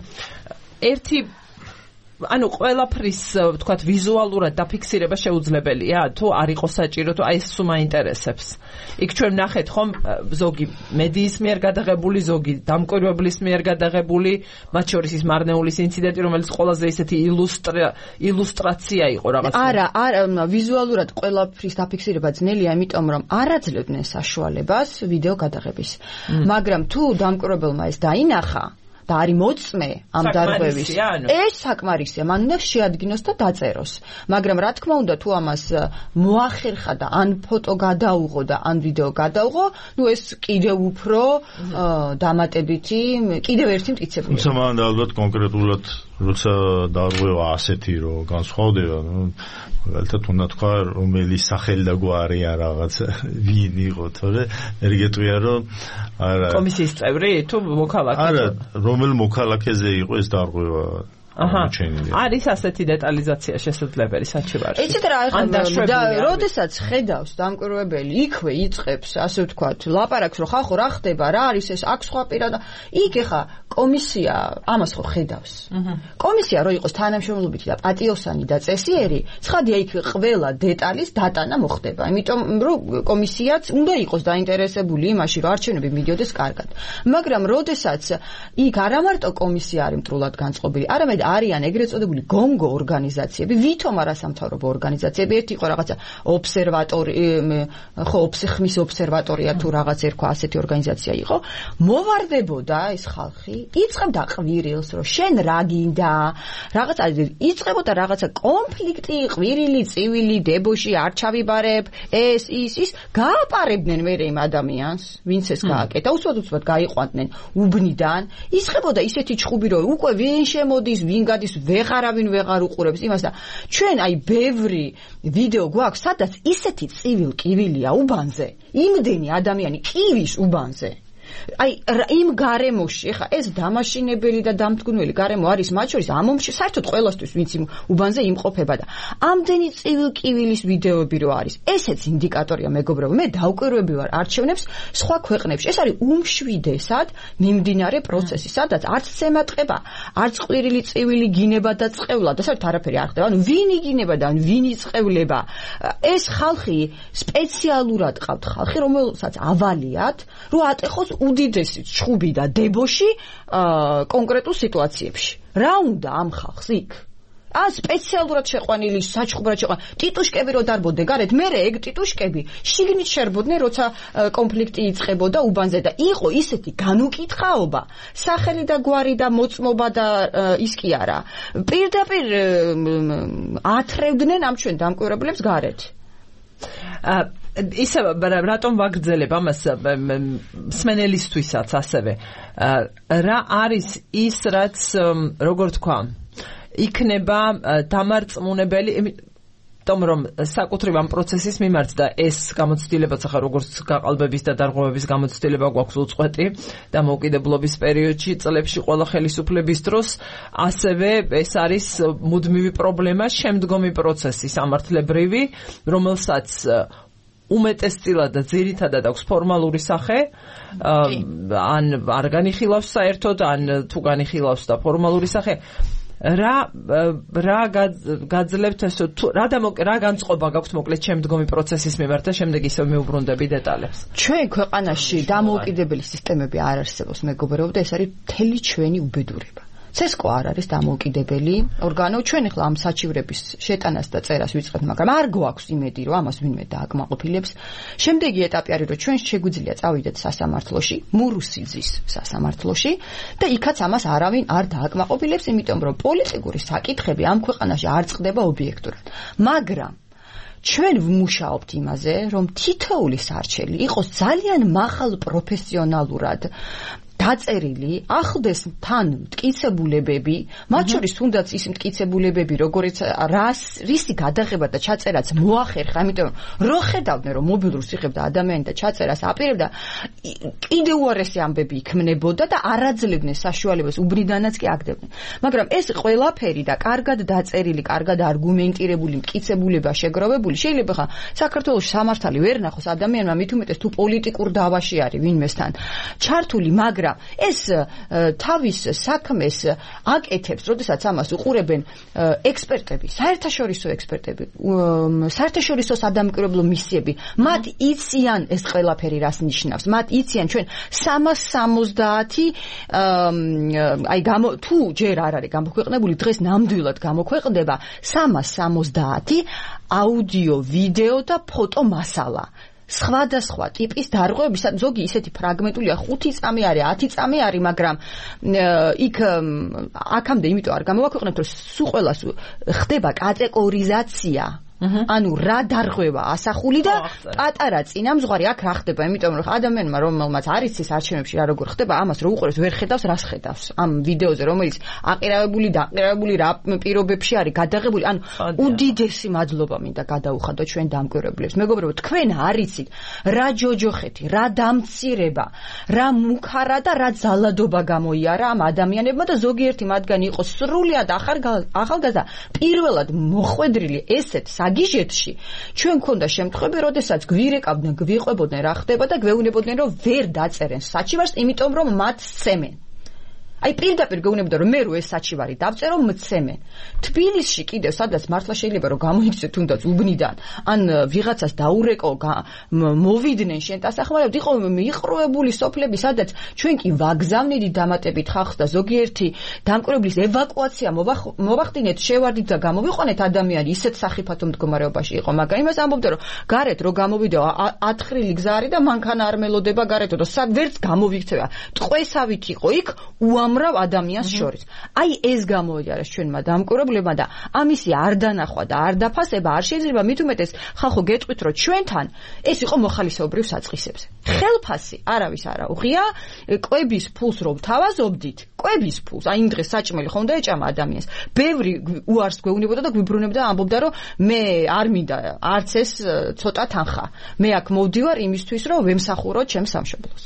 ერთი ანუ ყველაფრის ვთქვათ ვიზუალურად დაფიქსირება შეუძლებელია თუ არ იყოს საჭირო თუ აი ეს სულ მაინტერესებს. იქ ჩვენ ვნახეთ ხომ ზოგი მედიის მიერ გადაღებული, ზოგი დამკვირვებლის მიერ გადაღებული, მათ შორის ის მარნეულის ინციდენტი, რომელიც ყველაზე ისეთი ილუსტრაცია იყო რაღაც. არა, არა, ვიზუალურად ყველაფრის დაფიქსირება ძნელია, იმიტომ რომ არ აძლევდნენ საშუალებას ვიდეო გადაღების. მაგრამ თუ დამკვირვებელმა ეს დაინახა და არის მოწმე ამ დარღვევის. ეს საკმარისია, მან უნდა შეადგინოს და დაწეროს. მაგრამ რა თქმა უნდა, თუ ამას მოახერხა და ან ფოტო გადაუღო და ან ვიდეო გადაუღო, ნუ ეს კიდევ უფრო დამატებითი, კიდევ ერთი მტკიცებულება. თუმცა მან ალბათ კონკრეტულად როცა დარღვევა ასეთი რო განსხვავდება, ნუ მაგალითად უნდა თქვა რომელი სახელი და გვარი არ რაღაც ვინ იყო, თორე მე გეტყვია რომ არა კომისიის წევრი თუ მოქალაქე? არა, რომელ მოქალაქეზე იყო ეს დარღვევა? აჰა. არის ასეთი დეტალიზაცია შესაძლებელი საჩივარში. იცით რა, ახლა და როდესაც ხედავს დამკვირვებელი იქვე იწყებს, ასე ვთქვათ, ლაპარაკს რომ ხახო რა ხდება, რა არის ეს, აქ სხვა პირა და იქ ახლა კომისია ამას ხო ხედავს. კომისია რო იყოს თანამშრომლობითი და პატიოსანი და წესიერი, ცხადია იქ ყველა დეტალის დატანა მოხდება. იმიტომ რომ კომისიაც უნდა იყოს დაინტერესებული იმაში, რომ არჩევნები მიდიოდეს კარგად. მაგრამ როდესაც იქ არა მარტო კომისია არის მტრულად განწყობილი, არამედ არიან ეგრეთ წოდებული გონგო ორგანიზაციები, ვითომ არასამთავრობო ორგანიზაციები, ერთი იყო რაღაცა ობსერვატორი, ხო, ოფსეხმის ობსერვატორია თუ რაღაც ერქვა ასეთი ორგანიზაცია იყო, მოვარდებოდა ეს ხალხი, იწყებდა ყვირილს, რომ შენ რა გინდა, რაღაცა იწყებოდა რაღაცა კონფლიქტი, ყვირილი, წივილი, დებოში, არ ჩავიბარებ, ეს, ის, ის, გააპარებდნენ მერე იმ ადამიანს, ვინც ეს გააკეთა, უსვათ-უსვათ გაიყვანდნენ უბნიდან, იწყებოდა ისეთი ჩხუბი, რომ უკვე ვინ შემოდის, ვინ გადის, ვეღარავინ ვეღარ უყურებს იმას და ჩვენ აი ბევრი ვიდეო გვაქვს, სადაც ისეთი წივილ-კივილია უბანზე, იმდენი ადამიანი კივის უბანზე. აი იმ გარემოში, ეხა ეს დამაშინებელი და დამთგუნველი გარემო არის მათ შორის ამ ომში საერთოდ ყველასთვის ვინც იმ უბანზე იმყოფება და ამდენი წივილ-კივილის ვიდეოები რო არის. ესეც ინდიკატორია მეგობრებო, მე დავკვირვები ვარ არჩევნებს სხვა ქვეყნებში. ეს არის უმშვიდესად მიმდინარე პროცესი, სადაც არც ცემატყება, არც ყვირილი წივილი გინება და წყევლა და საერთოდ არაფერი არ ხდება. ანუ ვინ იგინება და ვინ იწყევლება. ეს ხალხი სპეციალურად ყავთ ხალხი, რომელსაც ავალიათ, რომ ატეხოს უდიდესი ჩხუბი და დებოში კონკრეტულ სიტუაციებში. რა უნდა ამ ხალხს იქ? ა სპეციალურად შეყვანილი საჩხუბრად შეყვანილი ტიტუშკები რო დარბოდნენ გარეთ, მერე ეგ ტიტუშკები შიგნით შერბოდნენ, როცა კონფლიქტი იწყებოდა უბანზე და იყო ისეთი განუკითხაობა, სახელი და გვარი და მოწმობა და ის კი არა. პირდაპირ ათრევდნენ ამ ჩვენ დამკვირვებლებს გარეთ. ისე რატომ ვაგრძელებ ამას სმენელისთვისაც ასევე რა არის ის რაც როგორ თქვა იქნება დამარწმუნებელი იმიტომ რომ საკუთრივ ამ პროცესის მიმართ და ეს გამოცდილებაც ახლა როგორც გაყალბების და დარღვევების გამოცდილება გვაქვს უწყვეტი და მოკიდებლობის პერიოდში წლებში ყველა ხელისუფლების დროს ასევე ეს არის მუდმივი პრობლემა შემდგომი პროცესი სამართლებრივი რომელსაც უმეტესწილად და ძირითადად აქვს ფორმალური სახე ან არ განიხილავს საერთოდ ან თუ განიხილავს და ფორმალური სახე რა რა გაძლევთ ეს რა რა განწყობა გაქვთ მოკლედ შემდგომი პროცესის მიმართ და შემდეგ ისევ მეუბრუნდები დეტალებს. ჩვენ ქვეყანაში დამოუკიდებელი სისტემები არ არსებობს მეგობრებო და ეს არის მთელი ჩვენი უბედურება. ცესკო არ არის დამოუკიდებელი ორგანო, ჩვენ ახლა ამ საჩივრების შეტანას და წერას ვიწყებთ, მაგრამ არ გვაქვს იმედი, რომ ამას ვინმე დააკმაყოფილებს. შემდეგი ეტაპი არის, რომ ჩვენ შეგვიძლია წავიდეთ სასამართლოში, მურუსიძის სასამართლოში და იქაც ამას არავინ არ დააკმაყოფილებს, იმიტომ რომ პოლიტიკური საკითხები ამ ქვეყანაში არ წყდება ობიექტურად. მაგრამ ჩვენ ვმუშაობთ იმაზე, რომ თითოეული სარჩელი იყოს ძალიან მაღალ პროფესიონალურად დაწერილი, ახლდეს თან მტკიცებულებები, მათ შორის თუნდაც ის მტკიცებულებები, როგორც რას, რისი გადაღება და ჩაწერაც მოახერხა, ამიტომ რო ხედავდნენ, რომ მობილურს იღებდა ადამიანი და ჩაწერას აპირებდა, კიდევ უარესი ამბები იქმნებოდა და არაძლებდნენ საშუალებას, უბრიდანაც კი აგდებდნენ. მაგრამ ეს ყველაფერი და კარგად დაწერილი, კარგად არგუმენტირებული მტკიცებულება შეგროვებული, შეიძლება ხა საქართველოს სამართალი ვერ ნახოს ადამიანმა, მით უმეტეს თუ პოლიტიკურ დავაში არის ვინმესთან ჩართული, მაგრამ ეს თავის საქმეს აკეთებს, როდესაც ამას უყურებენ ექსპერტები, საერთაშორისო ექსპერტები, საერთაშორისო სადამკვირვებლო მისიები, მათ იციან ეს ყველაფერი რას ნიშნავს, მათ იციან ჩვენ სამას სამოცდაათი აი თუ ჯერ არ არის გამოქვეყნებული, დღეს ნამდვილად გამოქვეყნდება სამას სამოცდაათი აუდიო, ვიდეო და ფოტო მასალა. სხვადასხვა ტიპის დარღვევები, ზოგი ისეთი ფრაგმენტულია, ხუთი წამი არის, ათი წამი არის, მაგრამ იქ აქამდე იმიტომ არ გამოვაქვეყნებთ, რომ სულ ყველას ხდება კატეგორიზაცია. ანუ რა დარღვევა ასახული და პატარა წინამძღვარი აქ რა ხდება, იმიტომ რომ ადამიანმა რომელმაც არ იცის არჩევნებში რა როგორ ხდება, ამას რო უყურებს ვერ ხედავს რას ხედავს ამ ვიდეოზე, რომელიც აყირავებული და აყირავებული რა პირობებში არის გადაღებული. ანუ უდიდესი მადლობა მინდა გადაუხადო ჩვენ დამკვირვებლებს. მეგობრებო, თქვენ არ იცით რა ჯოჯოხეთი, რა დამცირება, რა მუქარა და რა ძალადობა გამოიარა ამ ადამიანებმა და ზოგიერთი მათგანი იყო სრულიად ახალგაზრდა, პირველად მოხვედრილი ესეთ გიჟეთში ჩვენ ქონდა შემთხვევები, როდესაც გვირეკავდნენ, გვიყვებოდნენ რა ხდება და გვეუბნებოდნენ, რომ ვერ დაწერენ საჩივარს, იმიტომ რომ მათ სცემენ. აი პირდაპირ გეუბნებოდა, რომ მე რო ეს საჩივარი დავწერო, მცემენ. თბილისში კიდევ სადაც მართლა შეიძლება რომ გამოიქცე თუნდაც უბნიდან, ან ვიღაცას დაურეკო, მოვიდნენ შენ დასახმარებლად, იყო მიყრუებული სოფლები, სადაც ჩვენ კი ვაგზავნით დამატებით ხალხს და ზოგიერთი დამკვირვებლის ევაკუაცია მოვახდინეთ, შევარდით და გამოვიყვანეთ ადამიანი ისეთ სახიფათო მდგომარეობაში იყო, მაგრამ იმას ამბობდა, რომ გარეთ რო გამოვიდა ათხრილი გზა არის და მანქანა არ მელოდება გარეთო და სად ვერც გამოვიქცევა. ტყვესავით იყო იქ უამრავ ადამიანს შორის. აი ეს გამოიარეს ჩვენმა დამკვირვებლებმა და ამისი არ დანახვა და არ დაფასება არ შეიძლება, მით უმეტეს ხალხო გეტყვით, რომ ჩვენთან ეს იყო მოხალისეობრივ საწყისებზე. ხელფასი არავის არ აუღია, კვების ფულს რომ თავაზობდით, კვების ფულს, აი იმ დღეს საჭმელი ხომ და ეჭამა ადამიანს. ბევრი უარს გვეუბნებოდა და გვიბრუნებდა, ამბობდა, რომ მე არ მინდა არც ეს ცოტა თანხა. მე აქ მოვდივარ იმისთვის, რომ ვემსახუროთ ჩემს სამშობლოს.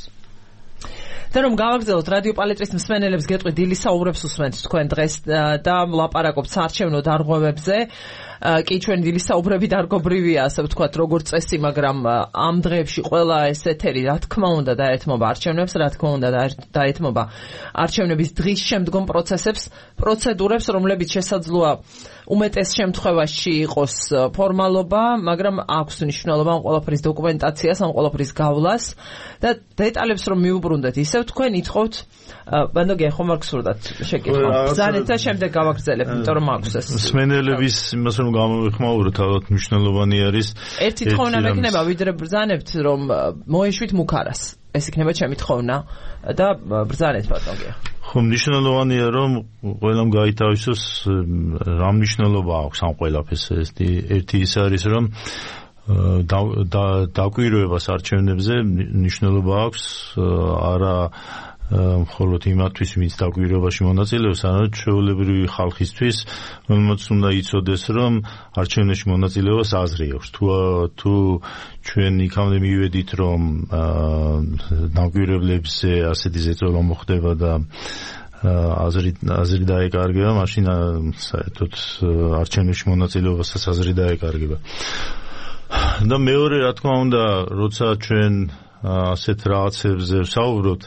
და რომ გავაგზავნოთ რადიო პალეტრის მსმენელებს, გეტყვით დილის საუბრებს უსმენთ თქვენ დღეს და ვლაპარაკობთ საარჩევნო დარღვევებზე. კი ჩვენ დილის საუბრები დარგობრივია, ასე ვთქვათ, როგორც წესი, მაგრამ ამ დღეებში ყველა ეს ეთერი რა თქმა უნდა დაეთმობა არჩევნებს, რა თქმა უნდა დაეთმობა არჩევნების დღის შემდგომ პროცესებს, პროცედურებს, რომლებიც შესაძლოა უმეტეს შემთხვევაში იყოს ფორმალობა, მაგრამ აქვს მნიშვნელობა ამ ყველაფრის დოკუმენტაციას, ამ ყველაფრის გავლას და დეტალებს რომ მიუბრუნდეთ, ისევ თქვენ ითხოვთ, ბანდოგია ხომ არ გსურდათ შეკითხვა. ბრძანეთ და შემდეგ გავაგრძელებთ, იმიტომ რომ აქვს ეს. მსმენელების იმას რომ გამოვიხმაუროთ, ალბათ მნიშვნელოვანი არის. ერთი თხოვნა მექნება, ვიდრე ბრძანებთ, რომ მოეშვით მუქარას. ეს იქნება ჩემი თხოვნა და ბრძანეთ ბანდოგია. ხო, მნიშვნელოვანია რომ ყველამ გაითავისოს რა მნიშვნელობა აქვს ამ ყველაფერს. ერთი ის არის რომ დაკვირვებას არჩევნებზე მნიშვნელობა აქვს არა მხოლოდ იმათთვის, ვინც დაკვირვებაში მონაწილეობს, არამედ ჩვეულებრივი ხალხისთვის, რომელმაც უნდა იცოდეს, რომ არჩევნებში მონაწილეობას აზრი აქვს. თუ თუ ჩვენ იქამდე მივედით, რომ დაკვირვებლებზე ასეთი ზეწოლა მოხდება და აზრი აზრი დაეკარგება, მაშინ საერთოდ არჩევნებში მონაწილეობასაც აზრი დაეკარგება. და მეორე, რა თქმა უნდა, როცა ჩვენ ასეთ რაღაცებზე ვსაუბრობთ,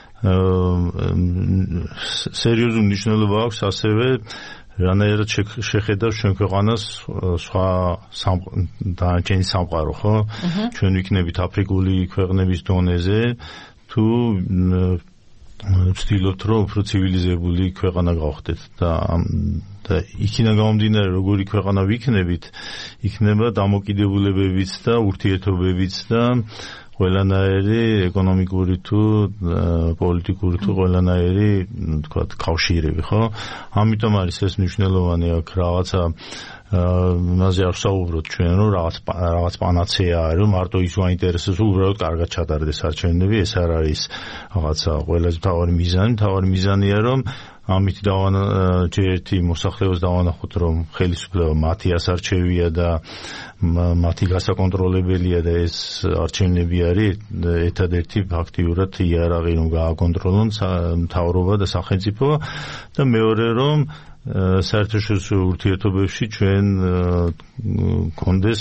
სერიოზული მნიშვნელობა აქვს ასევე რანაირად შეხედავს ჩვენ ქვეყანას სხვა დანარჩენი სამყარო, ხო? ჩვენ ვიქნებით აფრიკული ქვეყნების დონეზე, თუ ვცდილობთ, რომ უფრო ცივილიზებული ქვეყანა გავხდეთ და და იქიდან გამომდინარე როგორი ქვეყანა ვიქნებით, იქნება დამოკიდებულებებიც და ურთიერთობებიც და ყველანაირი ეკონომიკური თუ პოლიტიკური თუ ყველანაირი თქვათ კავშირები, ხო? ამიტომ არის ეს მნიშვნელოვანი აქ რაღაცა მასე არ საუბრობთ ჩვენ რომ რაღაც რაღაც პანაცეა არის რომ მარტო ის ვაინტერესებს უბრალოდ კარგად ჩატარდეს არჩევნები, ეს არ არის რაღაცა ყველაზე მთავარი მიზანი, მთავარი მიზანია რომ ამით დავანა ჯერ ერთი მოსახლეობას დავანახოთ რომ ხელისუფლება მათი ასარჩევია და მათი გასაკონტროლებელია და ეს არჩევნები არის ერთადერთი ფაქტიურად იარაღი რომ გააკონტროლონ მთავრობა და სახელმწიფო და მეორე რომ საერთაშორისო ურთიერთობებში ჩვენ გქონდეს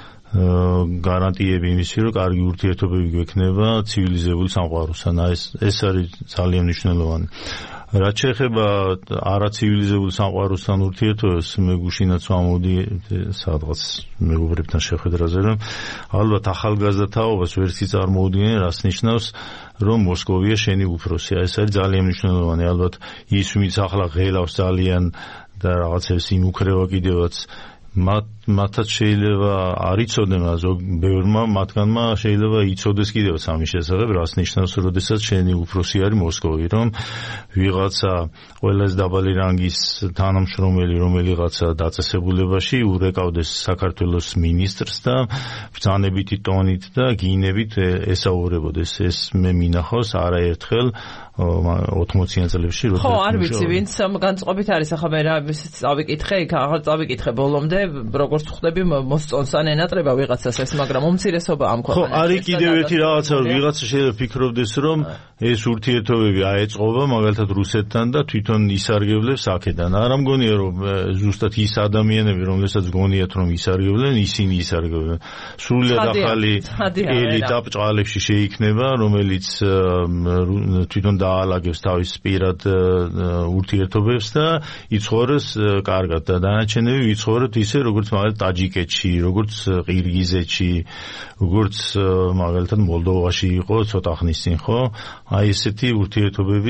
გარანტიები იმისი რომ კარგი ურთიერთობები გვექნება ცივილიზებული სამყაროსთან. ეს ეს არის ძალიან მნიშვნელოვანი. რაც შეეხება არაცივილიზებულ სამყაროსთან ურთიერთობებს, მე გუშინაც ვამოვდი სადღაც მეგობრებთან შეხვედრაზე, რომ ალბათ ახალგაზრდა თაობას ვერც წარმოუდგნენ, რაც ნიშნავს, რომ მოსკოვია შენი უფროსი. ეს არის ძალიან მნიშვნელოვანი. ალბათ ის, ვინც ახლა ღელავს ძალიან და რაღაცებს იმუქრება კიდევაც მათ მათაც შეიძლება არ იცოდნენ, ზოგ ბევრმა მათგანმა შეიძლება იცოდეს კიდევაც ამის შესახებ, რაც ნიშნავს, როდესაც შენი უფროსი არის მოსკოვი, რომ ვიღაცა ყველაზე დაბალი რანგის თანამშრომელი, რომელიღაცა დაწესებულებაში ურეკავდეს საქართველოს მინისტრს და ბრძანებითი ტონით და გინებით ესაუბრებოდეს. ეს მე მინახავს არაერთხელ ოთხმოციან წლებში როდესაც ხო, არ ვიცი, ვინც განწყობით არის, ახლა მე რა წავიკითხე, იქ აღარ წავიკითხე ბოლომდე, როგორც ხვდები მოსწონს ან ენატრება ვიღაცას ეს, მაგრამ უმცირესობა ამ ქვეყანაში. ხო, არის კიდევ ერთი რაღაცა, ვიღაცა შეიძლება ფიქრობდეს, რომ ეს ურთიერთობები აეწყობა მაგალითად რუსეთთან და თვითონ ისარგებლებს აქედან. არ ამგონია რომ ზუსტად ის ადამიანები, რომლებსაც გონიათ რომ ისარგებლებენ, ისინი ისარგებლებენ. სრულიად ახალი ელიტა ბჭყალებში შეიქმნება, რომელიც თვითონ დაალაგებს თავის პირად ურთიერთობებს და იცხოვრეს კარგად და დანარჩენები ვიცხოვრეთ ისე როგორც მაგალითად ტაჯიკეთში, როგორც ყირგიზეთში, როგორც მაგალითად მოლდოვაში იყო ცოტა ხნის წინ, ხო? აი ესეთი ურთიერთობები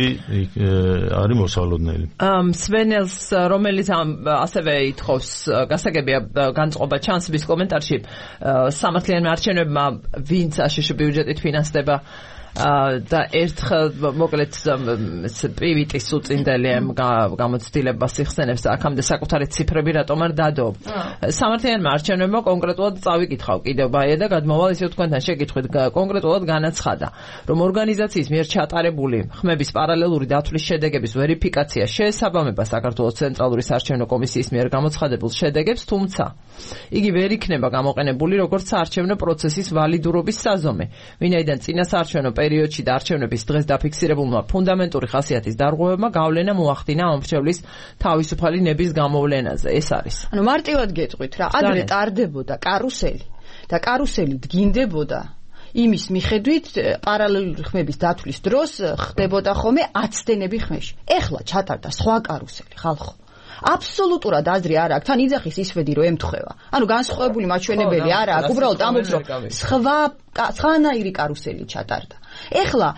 არის მოსალოდნელი. სვენელს რომელიც ასევე ითხოვს გასაგებია განწყობა ჩანს მის კომენტარში სამართლიანი არჩევნებმა ვინც აშშ ბიუჯეტით ფინანსდება და ერთხელ მოკლედ პივიტის უწინდელი გამოცდილებას იხსენებს აქამდე საკუთარი ციფრები რატომ არ დადო. სამართლიანმა არჩევნებმა კონკრეტულად წავიკითხავ კიდევ ბაია და გადმოვალ ისე თქვენთან შეკითხვით კონკრეტულად განაცხადა რომ ორგანიზაციის მიერ ჩატარებული ხმების პარალელური დათვლის შედეგების ვერიფიკაცია შეესაბამება საქართველოს ცენტრალური საარჩევნო კომისიის მიერ გამოცხადებულ შედეგებს, თუმცა იგი ვერ იქნება გამოყენებული როგორც საარჩევნო პროცესის ვალიდურობის საზომე, ვინაიდან წინა საარჩევნო პერიოდში და არჩევნების დღეს დაფიქსირებულმა ფუნდამენტური ხასიათის დარღვევებმა გავლენა მოახდინა ამრჩევლის თავისუფალი ნების გამოვლენაზე. ეს არის. ანუ მარტივად გეტყვით რა, ადრე ტარდებოდა კარუსელი და კარუსელი დგინდებოდა იმის მიხედვით პარალელური ხმების დათვლის დროს ხდებოდა ხოლმე აცდენები ხმებში. ეხლა ჩატარდა სხვა კარუსელი, ხალხო. აბსოლუტურად აზრი არ აქვს, თან იძახის ისვედი რომ ემთხვევა. ანუ განსხვავებული მაჩვენებელი არ აქვს, უბრალოდ ამბობს რომ სხვა სხვანაირი კარუსელი ჩატარდა. ეხლა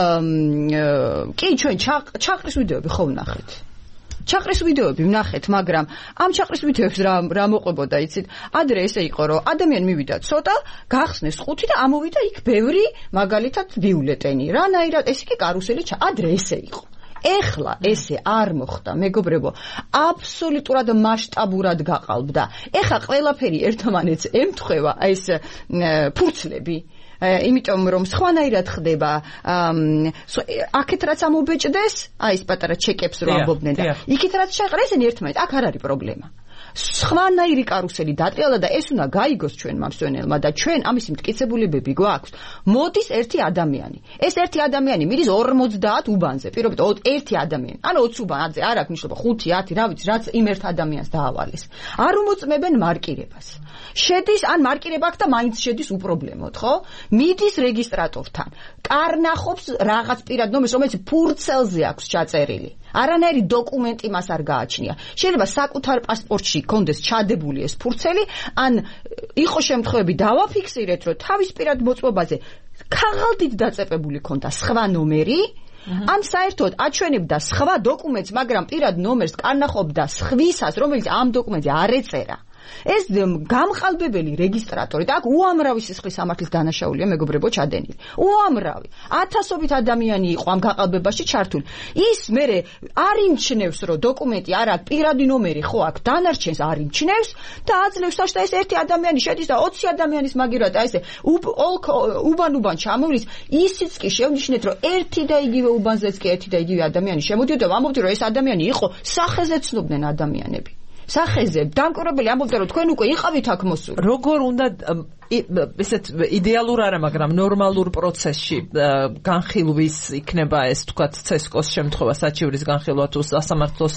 კი ჩვენ ჩაყრის ვიდეოები ხო ვნახეთ. ჩაყრის ვიდეოები ვნახეთ, მაგრამ ამ ჩაყრის ვიდეოებს რა რა მოყვებოდა, იცით? ადრე ესე იყო, რომ ადამიანი მივიდა ცოტა, გახსნეს ხუთი და ამოვიდა იქ ბევრი მაგალითად ბიულეტენი. რანაირად ეს კი კარუსელი ჩა ადრე ესე იყო. ეხლა ესე არ მოხდა, მეგობრებო, აბსოლუტურად მასშტაბურად გაყალბდა. ეხლა ყველაფერი ერთმანეთს ემთხვევა, ეს ფურცლები. იმიტომ რომ სხვანაირად ხდება აქეთ რაც ამობეჭდეს, აი ეს პატარა ჩეკებს რო ამბობდნენ და იქით რაც შეყრა, ესენი ერთმანეთს, აქ არ არის პრობლემა. სხვანაირი კარუსელი დატრიალა და ეს უნდა გაიგოს ჩვენ მამსვენელმა და ჩვენ ამისი მტკიცებულებები გვაქვს. მოდის ერთი ადამიანი. ეს ერთი ადამიანი მიდის ორმოცდაათ უბანზე. პირობით ერთი ადამიანი. ანუ ოცი უბანზე არ აქვს მნიშვნელობა, ხუთი, ათი, რა ვიცი, რაც იმ ერთ ადამიანს დაავალეს. არ უმოწმებენ მარკირებას. შედის ან მარკირება აქვს და მაინც შედის უპრობლემოდ, ხო? მიდის რეგისტრატორთან. კარნახობს რაღაც პირად ნომერს, რომელიც ფურცელზე აქვს ჩაწერილი. არანაირი დოკუმენტი მას არ გააჩნია. შეიძლება საკუთარ პასპორტში კონდეს ჩადებული ეს ფურცელი, ან იყო შემთხვევები დავაფიქსირეთ, რომ თავის პირად მოწმობაზე ქაღალდით დაწეპებული ქონდა სხვა ნომერი ან საერთოდ აჩვენებდა სხვა დოკუმენტს, მაგრამ პირად ნომერს კარნახობდა სხვისას, რომელიც ამ დოკუმენტზე არ ეწერა. ეს გამყალბებელი რეგისტრატორი და აქ უამრავი სისხლის სამართლის დანაშაულია მეგობრებო ჩადენილი. უამრავი. ათასობით ადამიანი იყო ამ გაყალბებაში ჩართული. ის მერე არ იმჩნევს, რომ დოკუმენტი არ აქვს პირადი ნომერი, ხო აქ დანარჩენს არ იმჩნევს და აძლევს და ეს ერთი ადამიანი შედის და ოცი ადამიანის მაგივრად და ესე უბან-უბან ჩამოვლის, ისიც კი შევნიშნეთ, რომ ერთი და იგივე უბანზეც კი ერთი და იგივე ადამიანი შემოდიოდა და ამბობთ, რომ ეს ადამიანი იყო სახეზე ცნობდნენ ადამიანები. სახეზე დამკვირვებელი ამბობდა რომ თქვენ უკვე იყავით აქ მოსული. როგორ უნდა ესეთ იდეალურ არა, მაგრამ ნორმალურ პროცესში განხილვის იქნება ეს თქვათ ცესკოს შემთხვევა, საჩივრის განხილვა თუ სასამართლოს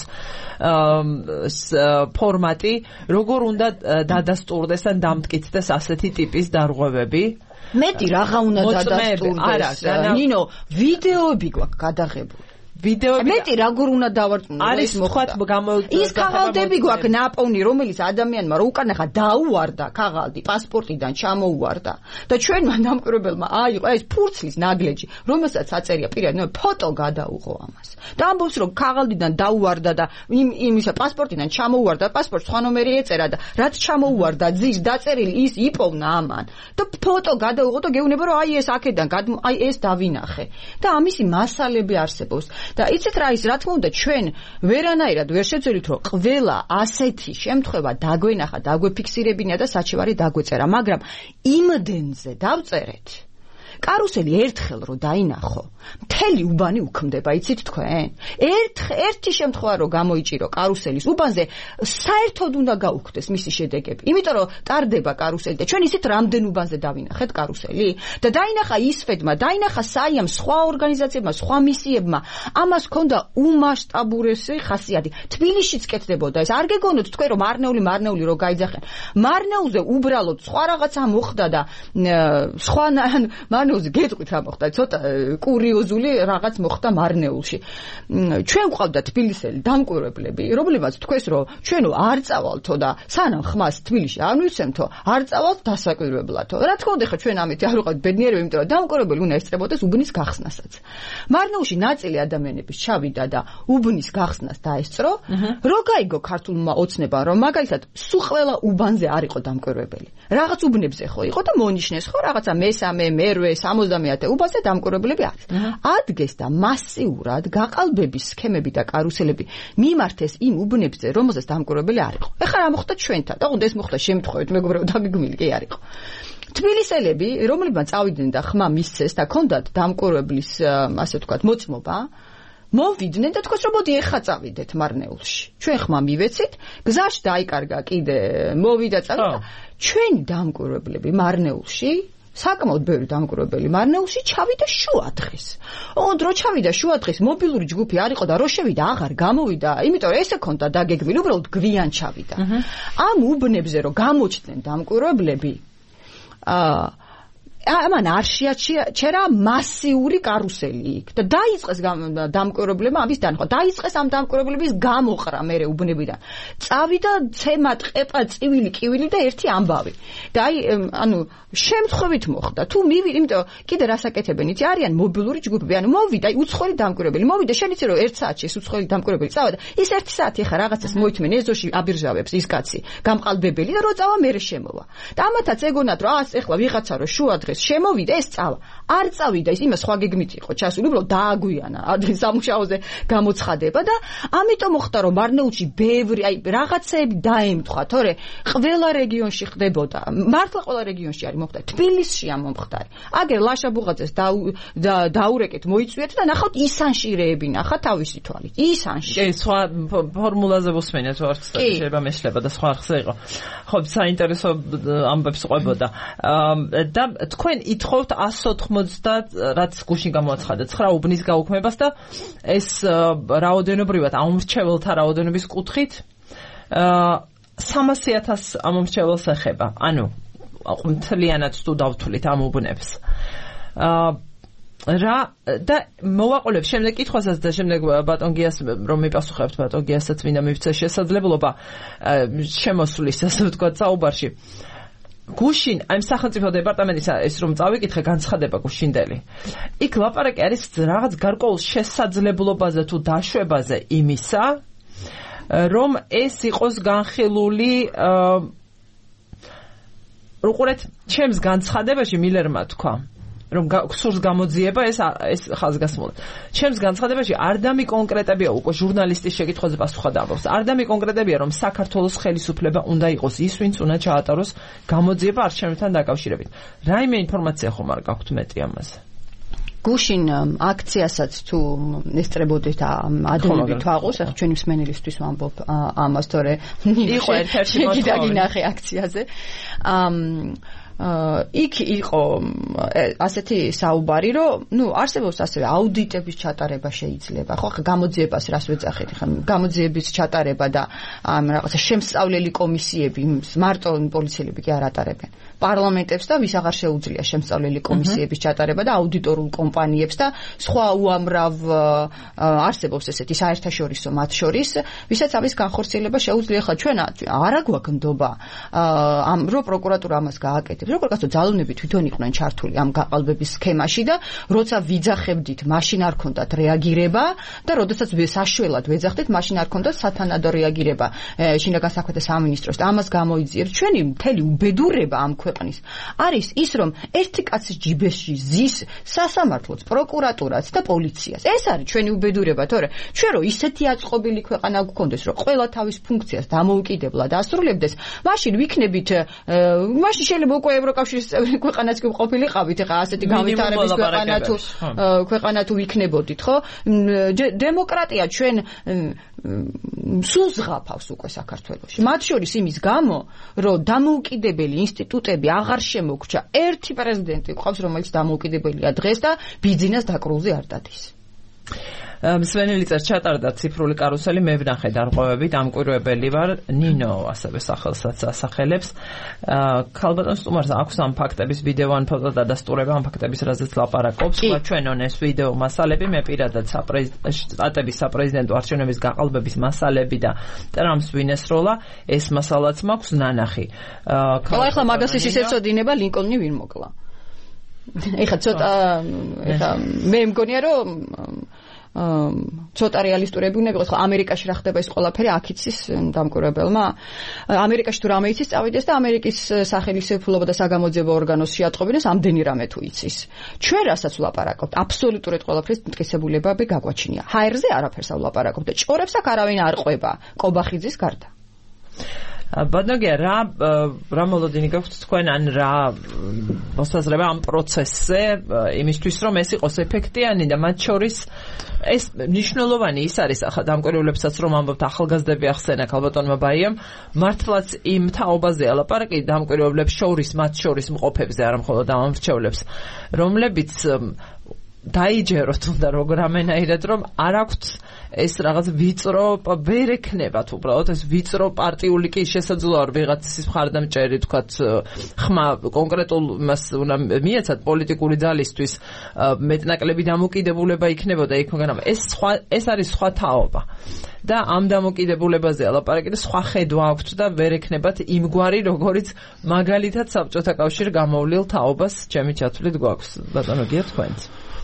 ფორმატი, როგორ უნდა დადასტურდეს ან დამტკიცდეს ასეთი ტიპის დარღვევები? მეტი რაღაცა უნდა დადასტურდეს. ნინო, ვიდეოები გვაქვს გადაღებული. ვიდეოები მეტი როგორ უნდა დავარწმუნო არის თქვათ ის ქაღალდები გვაქვს ნაპოვნი, რომელიც ადამიანმა რო უკანახა დაუვარდა ქაღალდი პასპორტიდან ჩამოუვარდა და ჩვენმა დამკვირვებელმა აიღო ეს ფურცლის ნაგლეჯი, რომელსაც აწერია პირად ფოტო გადაუღო ამას და ამბობს რომ ქაღალდიდან დაუვარდა და იმ იმისა პასპორტიდან ჩამოუვარდა, პასპორტს სხვა ნომერი ეწერა და რაც ჩამოუვარდა ძის დაწერილი ის იპოვნა ამან და ფოტო გადაუღო და გეუბნება რომ აი ეს აქედან აი ეს დავინახე და ამისი მასალები არსებობს. და იცით რა ის რა თქმა უნდა ჩვენ ვერანაირად ვერ შეძლებთ რომ ყველა ასეთი შემთხვევა დაგვენახა, დაგვეფიქსირებინა და საჩივარი დაგვეწერა, მაგრამ იმდენზე დავწერეთ კარუსელი ერთხელ რო დაინახო, მთელი უბანი უქმდება, იცით თქვენ? ერთ ერთი შემთხვევა რო გამოიჭირო კარუსელის უბანზე, საერთოდ უნდა გაუქმდეს მისი შედეგები. იმიტომ რომ ტარდება კარუსელი და ჩვენ ისეთ რამდენ უბანზე დავინახეთ კარუსელი და დაინახა ისფედმა, დაინახა საიამ, სხვა ორგანიზაციებმა, სხვა მისიებმა, ამას ჰქონდა უმასშტაბურესი ხასიათი. თბილისშიც კეთდებოდა ეს. არ გეგონოთ თქვენ რომ მარნეული, მარნეული რო გაიძახენ. მარნეულზე უბრალოდ სხვა რაღაცა მოხდა და სხვა მარნეულზე გეტყვით რა მოხდა, ცოტა კურიოზული რაღაც მოხდა მარნეულში. ჩვენ გვყავდა თბილისელი დამკვირვებლები, რომლებმაც თქვეს რომ ჩვენო არ წავალთო და სანამ ხმას თბილისში არ მივცემთო, არ წავალთ დასაკვირვებლათო. რა თქმა უნდა, ხა ჩვენ ამით არ ვიყავთ ბედნიერები, იმიტომ რომ დამკვირვებელი უნდა ესწრებოდეს უბნის გახსნასაც. მარნეულში ნაწილი ადამიანების ჩავიდა და უბნის გახსნას დაესწრო, რო გაიგო ქართულმა ოცნებამ, რომ მაგალითად სულ ყველა უბანზე არ იყო დამკვირვებელი. რაღაც უბნებზე ხო იყო და მონიშნეს ხო რაღაცა მესამე, მერვე, სამოცდამეათე უბანზე დამკვირვებლები არის. ადგეს და მასიურად გაყალბების სქემები და კარუსელები მიმართეს იმ უბნებზე, რომელზეც დამკვირვებელი არ იყო. ეხლა რა მოხდა ჩვენთან? და უნდა ეს მოხდა შემთხვევით, მეგობრებო, დაგეგმილი კი არ იყო. თბილისელები, რომლებმაც წავიდნენ და ხმა მისცეს და ჰქონდათ დამკვირვებლის, ასე ვთქვათ, მოწმობა, მოვიდნენ და თქვენ რომ მოდი ეხა წავიდეთ მარნეულში. ჩვენ ხმა მივეცით, გზაში დაიკარგა კიდე, მოვიდა წავიდა. ჩვენი დამკვირვებლები მარნეულში საკმაოდ ბევრი დამკვირვებელი მარნეულში ჩავიდა შუადღეს. ოღონდ რო ჩავიდა შუადღეს, მობილური ჯგუფი არ იყო და რო შევიდა აღარ გამოვიდა, იმიტომ რომ ესე ქონდა დაგეგმილი, უბრალოდ გვიან ჩავიდა. ამ უბნებზე რო გამოჩნდნენ დამკვირვებლები, აა ამან არ შეაჩერა მასიური კარუსელი იქ და დაიწყეს დამკვირვებლებმა ამის დანახვა. დაიწყეს ამ დამკვირვებლების გამოყრა მერე უბნებიდან. წავიდა ცემა, ტყეპა, წივილი, კივილი და ერთი ამბავი. და აი ანუ შემთხვევით მოხდა. თუ მივიდა, იმიტომ კიდე რასაკეთებენ, იცი არიან მობილური ჯგუფები, ანუ მოვიდა უცხოელი დამკვირვებელი. მოვიდა შენ იცი რომ ერთ საათში ეს უცხოელი დამკვირვებელი წავიდა. ის ერთი საათი ხა რაღაცას მოითმენ ეზოში აბირჟავებს ის კაცი, გამყალბებელი და რო წავა მერე შემოვა. და ამათაც ეგონათ რომ ას ეხლა ვიღაცა რო შუადღეს შემოვიდა ეს წავა. არ წავიდა ის იმას სხვა გეგმით იყო ჩასული, უბრალოდ დააგვიანა ადრე სამუშაოზე გამოცხადება და ამიტომ მოხდა რომ მარნეულში ბევრი აი რაღაცეები დაემთხვა, თორე ყველა რეგიონში ხდებოდა. მართლა ყველა რეგიონში არის მოხდა. თბილისშია მომხდარი. აგერ ლაშა-ბუღაძეს დაურეკეთ, მოიწვიეთ და ნახავთ ისანშირეები ნახა თავისი თვალით. ისანში. კი, სხვა ფორმულაზე ვუსმენთ ვარ ცოტა შეიძლება მეშლება და სხვა ხზე იყო. ხო, საინტერესო ამბებს ყვებოდა. და თქვენ ითხოვთ εκατს ოთხმოცდა რაც გუშინ გამოაცხადა ცხრა უბნის გაუქმებას და ეს რაოდენობრივად ამომრჩეველთა რაოდენობის კუთხით სამასი ათას ამომრჩეველს ეხება. ანუ მთლიანად თუ დავთვლით ამ უბნებს. რა და მოვაყოლებ შემდეგ კითხვასაც და შემდეგ ბატონ გიას რომ მიპასუხებთ ბატონ გიასაც მინდა მივცე შესაძლებლობა შემოსვლის ასე ვთქვათ საუბარში. გუშინ აი სახელმწიფო დეპარტამენტის ეს რომ წავიკითხე განცხადება გუშინდელი. იქ ლაპარაკი არის რაღაც გარკვეულ შესაძლებლობაზე თუ დაშვებაზე იმისა, რომ ეს იყოს განხილული უყურეთ, ჩემს განცხადებაში მილერმა თქვა, რომ სურს გამოძიება ეს ეს ხაზგასმულად. ჩემს განცხადებაში არ დამიკონკრეტებია უკვე ჟურნალისტის შეკითხვაზე პასუხად ამბობს. არ დამიკონკრეტებია, რომ საქართველოს ხელისუფლება უნდა იყოს ის, ვინც უნდა ჩაატაროს გამოძიება არჩევნებთან დაკავშირებით. რაიმე ინფორმაცია ხომ არ გაქვთ მეტი ამაზე? გუშინ აქციასაც თუ ესწრებოდეთ ადრეები თვაღოს, ახლა ჩვენი მსმენელისთვის ვამბობ ამას, თორე იყო ერთ-ერთი გინახე აქციაზე. იქ იყო ასეთი საუბარი, რომ ნუ არსებობს ასევე აუდიტების ჩატარება შეიძლება. ხო, ხა გამოძიებას რას ვეძახით? ხა გამოძიების ჩატარება და ამ რაღაცა შემსწავლელი კომისიები მარტო პოლიციელები კი არ ატარებენ. პარლამენტებს და ვის აღარ შეუძლია შემსწავლელი კომისიების ჩატარება და აუდიტორულ კომპანიებს და სხვა უამრავ არსებობს ესეთი საერთაშორისო მათ შორის, ვისაც ამის განხორციელება შეუძლია. ხა ჩვენ არა გვაქვს ნდობა ამ რო პროკურატურა ამას გააკეთებს. როგორ გასწო ძალოვნები თვითონ იყვნენ ჩართული ამ გაყალბების სქემაში და როცა ვიძახებდით, მაშინ არ ქონდათ რეაგირება და როდესაც საშველად ვეძახდით, მაშინ არ ქონდათ სათანადო რეაგირება შინაგან საქმეთა სამინისტროს და ამას გამოიძიებს. ჩვენი მთელი უბედურება ამ ქვეყნის არის ის, რომ ერთი კაცის ჯიბეში ზის სასამართლოც, პროკურატურაც და პოლიციას. ეს არის ჩვენი უბედურება, თორე ჩვენ რო ისეთი აწყობილი ქვეყანა გვქონდეს, რომ ყველა თავის ფუნქციას დამოუკიდებლად ასრულებდეს, მაშინ ვიქნებით, მაშინ შეიძლება უკვე ევროკავშირის წევრი ქვეყანაც კი ყოფილიყავით, ეხა ასეთი განვითარების ქვეყანა თუ ქვეყანა თუ ვიქნებოდით, ხო? დემოკრატია ჩვენ სულ ზღაფავს უკვე საქართველოში. მათ შორის იმის გამო, რომ დამოუკიდებელი ინსტიტუტები აღარ შემოგრჩა. ერთი პრეზიდენტი ყავს, რომელიც დამოუკიდებელია დღეს და ბიძინას დაკრულზე არ დადის. მსვენელი წერ ჩატარდა ციფრული კარუსელი, მე ვნახე დარღვევები, დამკვირვებელი ვარ, ნინო ასევე სახელსაც ასახელებს. ქალბატონ სტუმარს აქვს ამ ფაქტების ვიდეო ან ფოტო დადასტურება ამ ფაქტების რაზეც ლაპარაკობს. ჩვენონ ეს ვიდეო მასალები, მე პირადად შტატების საპრეზიდენტო არჩევნების გაყალბების მასალები და ტრამპს ვინესროლა, ეს მასალაც მაქვს ნანახი. ახლა მაგას ის ეცოდინება ლინკოლნი ვინ მოკლა. ეხლა ცოტა ეხლა მე მგონია რომ ცოტა რეალისტურები უნდა იყოს. ხო, ამერიკაში რა ხდება ეს ყველაფერი აქ იცის დამკვირვებელმა. ამერიკაში თუ რამე იცის წავიდეს და ამერიკის სახელმწიფო და საგამოძიებო ორგანოს შეატყობინეს ამდენი რამე თუ იცის. ჩვენ რასაც ვლაპარაკობთ, აბსოლუტურად ყველაფრის მტკიცებულებები გაგვაჩნია. ჰაერზე არაფერს ვლაპარაკობთ და ჭორებს აქ არავინ არ ყვება, კობახიძის გარდა. ბადნაგია, რა რა მოლოდინი გაქვთ თქვენ ან რა მოსაზრება ამ პროცესზე იმისთვის, რომ ეს იყოს ეფექტიანი და მათ შორის ეს მნიშვნელოვანი ის არის, ახლა დამკვირვებლებსაც რომ ამბობთ ახალგაზრდები ახსენა ქალბატონმა ბაიამ, მართლაც იმ თაობაზეა ლაპარაკი დამკვირვებლებს შორის, მათ შორის მყოფებზე, არა მხოლოდ ამ მრჩევლებს, რომლებიც დაიჯეროთ უნდა როგორ ამენაირად, რომ არ აქვთ ეს რაღაც ვიწრო ვერ ექნებათ უბრალოდ ეს ვიწრო პარტიული კი შესაძლოა რომ ვიღაცის მხარდამჭერი თქვათ ხმა კონკრეტულ მას უნდა მიეცათ პოლიტიკური ძალისთვის მეტნაკლები დამოკიდებულება იქნებოდა იქ მაგრამ ეს სხვა ეს არის სხვა თაობა და ამ დამოკიდებულებაზე ლაპარაკი და სხვა ხედვა აქვთ და ვერ ექნებათ იმგვარი როგორიც მაგალითად საბჭოთა კავშირი გამოვლილ თაობას ჩემი ჩათვლით გვაქვს ბატონო გია თქვენც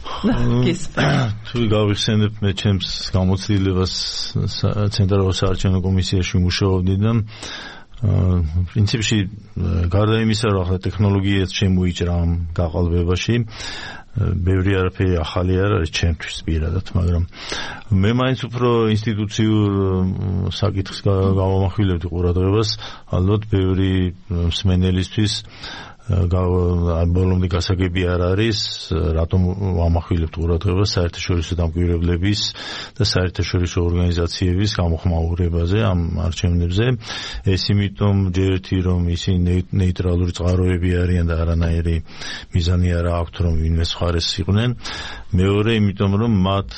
თუ გავიხსენებ მე ჩემს გამოცდილებას ცენტრალურ საარჩევნო კომისიაში მუშაობდი და პრინციპში გარდა იმისა რომ ახლა ტექნოლოგიაც შემოიჭრა ამ გაყალბებაში ბევრი არაფერი ახალი არ არის ჩემთვის პირადად მაგრამ მე მაინც უფრო ინსტიტუციურ საკითხს გავამახვილებდი ყურადღებას ალბათ ბევრი მსმენელისთვის ბოლომდე გასაგები არ არის რატომ ვამახვილებთ ყურადღებას საერთაშორისო დამკვირვებლების და საერთაშორისო ორგანიზაციების გამოხმაურებაზე ამ არჩევნებზე ეს იმიტომ ჯერტი რომ ისინი ნეიტრალური წყაროები არიან და არანაირი მიზანი არ აქვთ რომ ვინმე მხარეს იყვნენ მეორე იმიტომ რომ მათ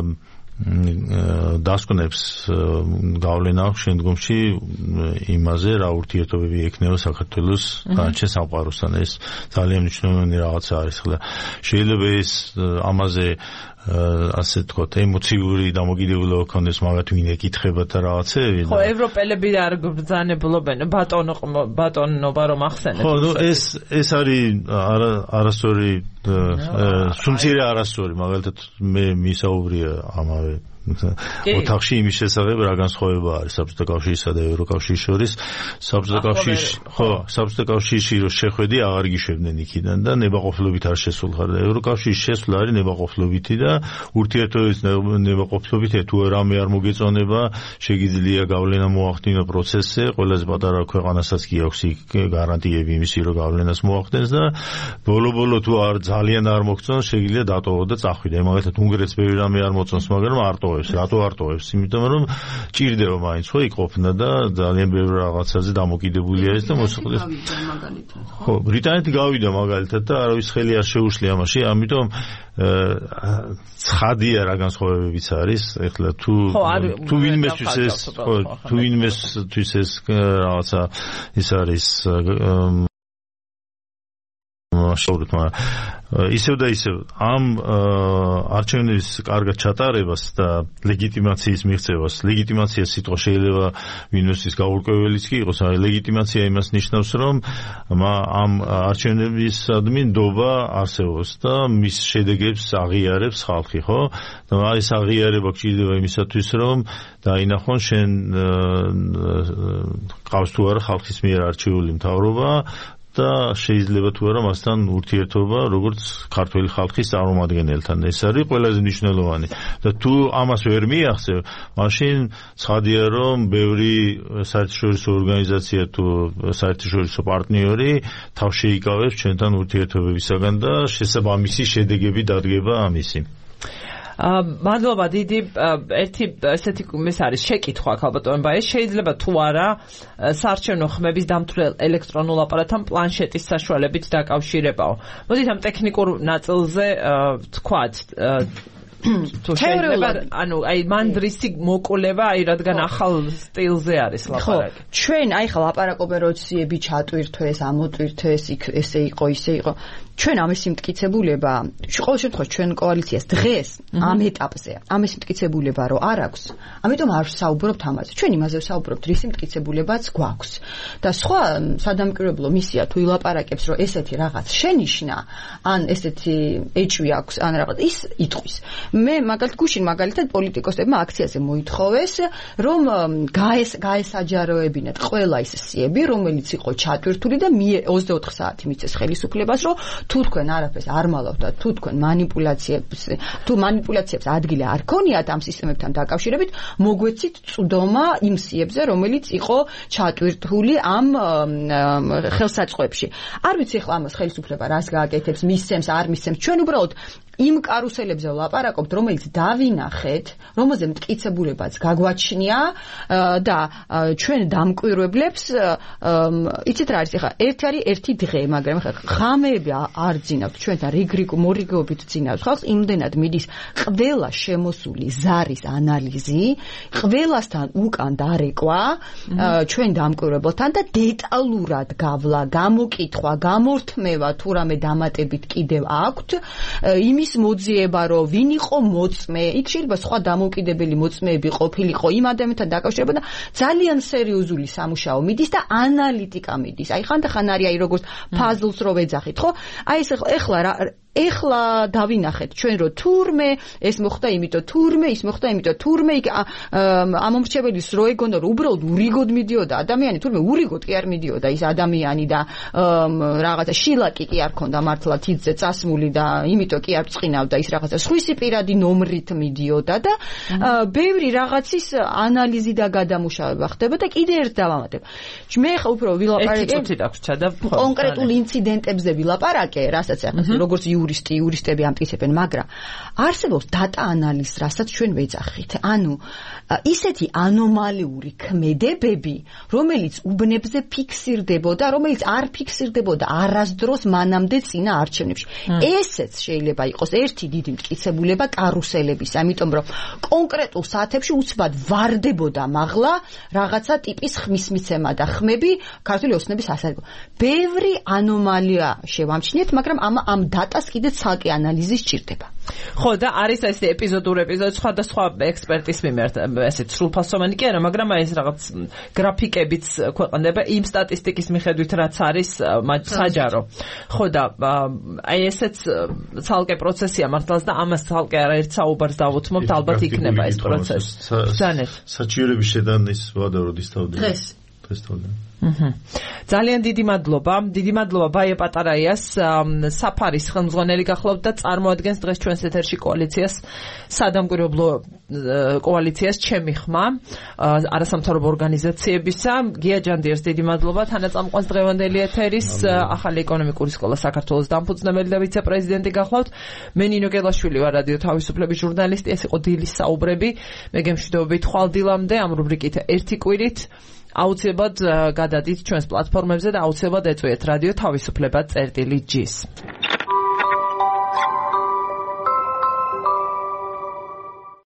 დასკვნებს გავლენა აქვს შემდგომში იმაზე რა ურთიერთობები ექნება საქართველოს განჩენ სამყაროსთან ეს ძალიან მნიშვნელოვანი რაღაცა არის ხლა შეიძლება ეს ამაზე ასე თქვათ, ემოციური დამოკიდებულება ქონდეს მაგათ ვინ ეკითხება და რაღაცები. ხო, ევროპელები არ ბრძანებულობენ, ბატონო ბატონობა რომ ახსენეთ. ხო, ნუ ეს ეს არის არასწორი სუმცირე არასწორი, მაგალითად მე მისაუბრია ამავე ოთახში იმის შესახებ რა განსხვავება არის საბჭოთა კავშირსა და ევროკავშირის შორის. საბჭოთა კავშირში, ხო, საბჭოთა კავშირში რო შეხვედი აღარ გიშვებდნენ იქიდან და ნებაყოფლობით არ შესულხარ და ევროკავშირის შესვლა არის ნებაყოფლობითი და ურთიერთობების ნებაყოფლობით თუ რამე არ მოგეწონება, შეგიძლია გავლენა მოახდინო პროცესზე, ყველაზე პატარა ქვეყანასაც კი აქვს იქ გარანტიები იმისი, რომ გავლენას მოახდენს და ბოლო-ბოლო თუ არ ძალიან არ მოგწონს, შეგიძლია დატოვო და წახვიდე. მაგალითად უნგრეთს ბევრი რამე არ მოწონს, მაგრამ არტო რატო არტოვებს? იმიტომ რომ ჭირდება მაინც ხო იყოფნა და ძალიან ბევრი რაღაცაზე დამოკიდებულია ეს და მოსაყლეს. ხო, ბრიტანეთი გავიდა მაგალითად და არავის ხელი არ შეუშლია ამაში, ამიტომ ცხადია რა განსხვავებებიც არის. ეხლა თუ თუ ვინმესთვის ეს თუ ვინმესთვის ეს რაღაცა ის არის შევდით, მაგრამ ისევ და ისევ ამ არჩევნების კარგად ჩატარებას და ლეგიტიმაციის მიღწევას, ლეგიტიმაცია სიტყვა შეიძლება ვინმესთვის გაურკვეველიც კი იყოს, მაგრამ ლეგიტიმაცია იმას ნიშნავს, რომ ამ არჩევნებისადმი ნდობა არსებობს და მის შედეგებს აღიარებს ხალხი, ხო? და ეს აღიარება გჭირდება იმისათვის, რომ დაინახონ შენ ყავს თუ არა ხალხის მიერ არჩეული მთავრობა და შეიძლება თუ არა მასთან ურთიერთობა როგორც ქართველი ხალხის წარმომადგენელთან. ეს არის ყველაზე მნიშვნელოვანი. და თუ ამას ვერ მიაღწევ, მაშინ ცხადია რომ ბევრი საერთაშორისო ორგანიზაცია თუ საერთაშორისო პარტნიორი თავს შეიკავებს ჩვენთან ურთიერთობებისაგან და შესაბამისი შედეგები დადგება ამისი. მადლობა დიდი. ერთი ესეთი ის არის შეკითხვა ქალბატონებმა, ეს შეიძლება თუ არა საარჩევნო ხმების დამთვლელ ელექტრონულ აპარატთან პლანშეტის საშუალებით დაკავშირებაო. მოდით ამ ტექნიკურ ნაწილზე ვთქვათ, თუ შეიძლება, ანუ აი მანდრისი მოკულება, აი რადგან ახალ სტილზე არის ლაპარაკი. ხო, ჩვენ აი ხა ლაპარაკობენ როციები ჩატვირთვეს, ამოტვირთვეს, იქ ესე იყო, ისე იყო. ჩვენ ამის სიმტკიცებულება, ყოველ შემთხვევაში ჩვენ კოალიციას დღეს ამ ეტაპზე, ამის სიმტკიცებულება რო არ აქვს, ამიტომ არ ვსაუბრობთ ამაზე. ჩვენ იმაზე ვსაუბრობთ, რის სიმტკიცებულებაც გვაქვს. და სხვა სადამკვირვებლო მისია თუ ილაპარაკებს, რომ ესეთი რაღაც შენიშნა, ან ესეთი ეჭვი აქვს, ან რაღაც ის იტყვის. მე მაგალითად გუშინ მაგალითად პოლიტიკოსებმა აქციაზე მოითხოვეს, რომ გაეს გაესაჯაროებინათ ყველა ის სიები, რომელიც იყო ჩატვირთული და ოცდაოთხ საათი მიწეს ხელისუფლებას, რომ თუ თქვენ არაფერს არ მალავთ და თუ თქვენ მანიპულაციებს თუ მანიპულაციებს ადგილი არ ქონიათ ამ სისტემებთან დაკავშირებით, მოგვეცით წვდომა იმ სიებზე, რომელიც იყო ჩატვირთული ამ ხელსაწყოებში. არ ვიცი ახლა ამას ხელისუფლება რას გააკეთებს, მისცემს, არ მისცემს. ჩვენ უბრალოდ იმ კარუსელებზე ვლაპარაკობთ, რომელიც დავინახეთ, რომელზე მტკიცებულებაც გაგვაჩნია და ჩვენ დამკვირვებლებს, იცით რა არის, ახლა ერთი არის ერთი დღე, მაგრამ ახლა ღამეები არ ძინავთ ჩვენთან რიგრიგ მორიგეობით ძინავთ ხალხს, იმდენად მიდის ყველა შემოსული ზარის ანალიზი, ყველასთან უკან დარეკვა ჩვენ დამკვირვებელთან და დეტალურად გავლა, გამოკითხვა, გამორთმევა თუ რამე დამატებით კიდევ აქვთ, იმის მოძიება, რომ ვინ იყო მოწმე, იქ შეიძლება სხვა დამოუკიდებელი მოწმეები ყოფილიყო იმ ადამიანთან დაკავშირებით და ძალიან სერიოზული სამუშაო მიდის და ანალიტიკა მიდის. აი ხანდახან არის აი როგორც ფაზლს რო ვეძახით, ხო? აი ეს ეხლა რა ეხლა დავინახეთ ჩვენ რომ თურმე ეს მოხდა იმიტომ თურმე ის მოხდა იმიტომ თურმე იქ ამომრჩეველის რო ეგონა რომ უბრალოდ ურიგოდ მიდიოდა ადამიანი თურმე ურიგოდ კი არ მიდიოდა ის ადამიანი და რაღაცა შილაკი კი არ ქონდა მართლა თითზე წასმული და იმიტომ კი არ წინავდა ის რაღაცა სხვისი პირადი ნომრით მიდიოდა და ბევრი რაღაცის ანალიზი და გადამუშავება ხდება და კიდე ერთ დავამატებ მე ხა უფრო ვილაპარაკე კონკრეტულ ინციდენტებზე ვილაპარაკე რასაც ახლა როგორც იურისტი, იურისტები ამტკიცებენ, მაგრამ არსებობს დატა ანალიზი, რასაც ჩვენ ვეძახით. ანუ ისეთი ანომალიური ქმედებები, რომელიც უბნებზე ფიქსირდებოდა, რომელიც არ ფიქსირდებოდა არასდროს მანამდე წინა არჩევნებში. ესეც შეიძლება იყოს ერთი დიდი მტკიცებულება კარუსელების, ამიტომ რომ კონკრეტულ საათებში უცბად ვარდებოდა მაღლა რაღაცა ტიპის ხმის მიცემა და ხმები ქართული ოცნების ასარგებლად. ბევრი ანომალია შევამჩნიეთ, მაგრამ ამ ამ დატას კიდე ცალკე ანალიზი სჭირდება. ხო და არის ესე ეპიზოდურ ეპიზოდი სხვადასხვა ექსპერტის მიმართ ესე სრულფასოვანი კი არა, მაგრამ აი ეს რაღაც გრაფიკებიც ქვეყნდება იმ სტატისტიკის მიხედვით რაც არის საჯარო. ხო და აი ესეც ცალკე პროცესია მართლაც და ამას ცალკე არაერთ საუბარს დავუთმობთ, ალბათ იქნება ეს პროცესი. ბრძანეთ. საჭიროების შედანის ვადაროდის თავი. დღეს. დღეს თავი. აჰა. ძალიან დიდი მადლობა. დიდი მადლობა ბაია პატარაიას, საფარის ხელმძღვანელი გახლავთ და წარმოადგენს დღეს ჩვენს ეთერში კოალიციას, სადამკვირვებლო კოალიციას ჩემი ხმა, არასამთავრობო ორგანიზაციებისა. გია ჯანდიერს დიდი მადლობა თანაწამყვანს დღევანდელი ეთერის, ახალი ეკონომიკური სკოლა საქართველოს დამფუძნებელი და ვიცე-პრეზიდენტი გახლავთ. მე ნინო გელაშვილი ვარ, რადიო თავისუფლების ჟურნალისტი. ეს იყო დილის საუბრები. მე გემშვიდობებით ხვალდილამდე ამ რუბრიკით ერთი კვირით. აუცილებლად გადადით ჩვენს პლატფორმებზე და აუცილებლად ეწვიეთ რადიო თავისუფლება წერტილი ჯის.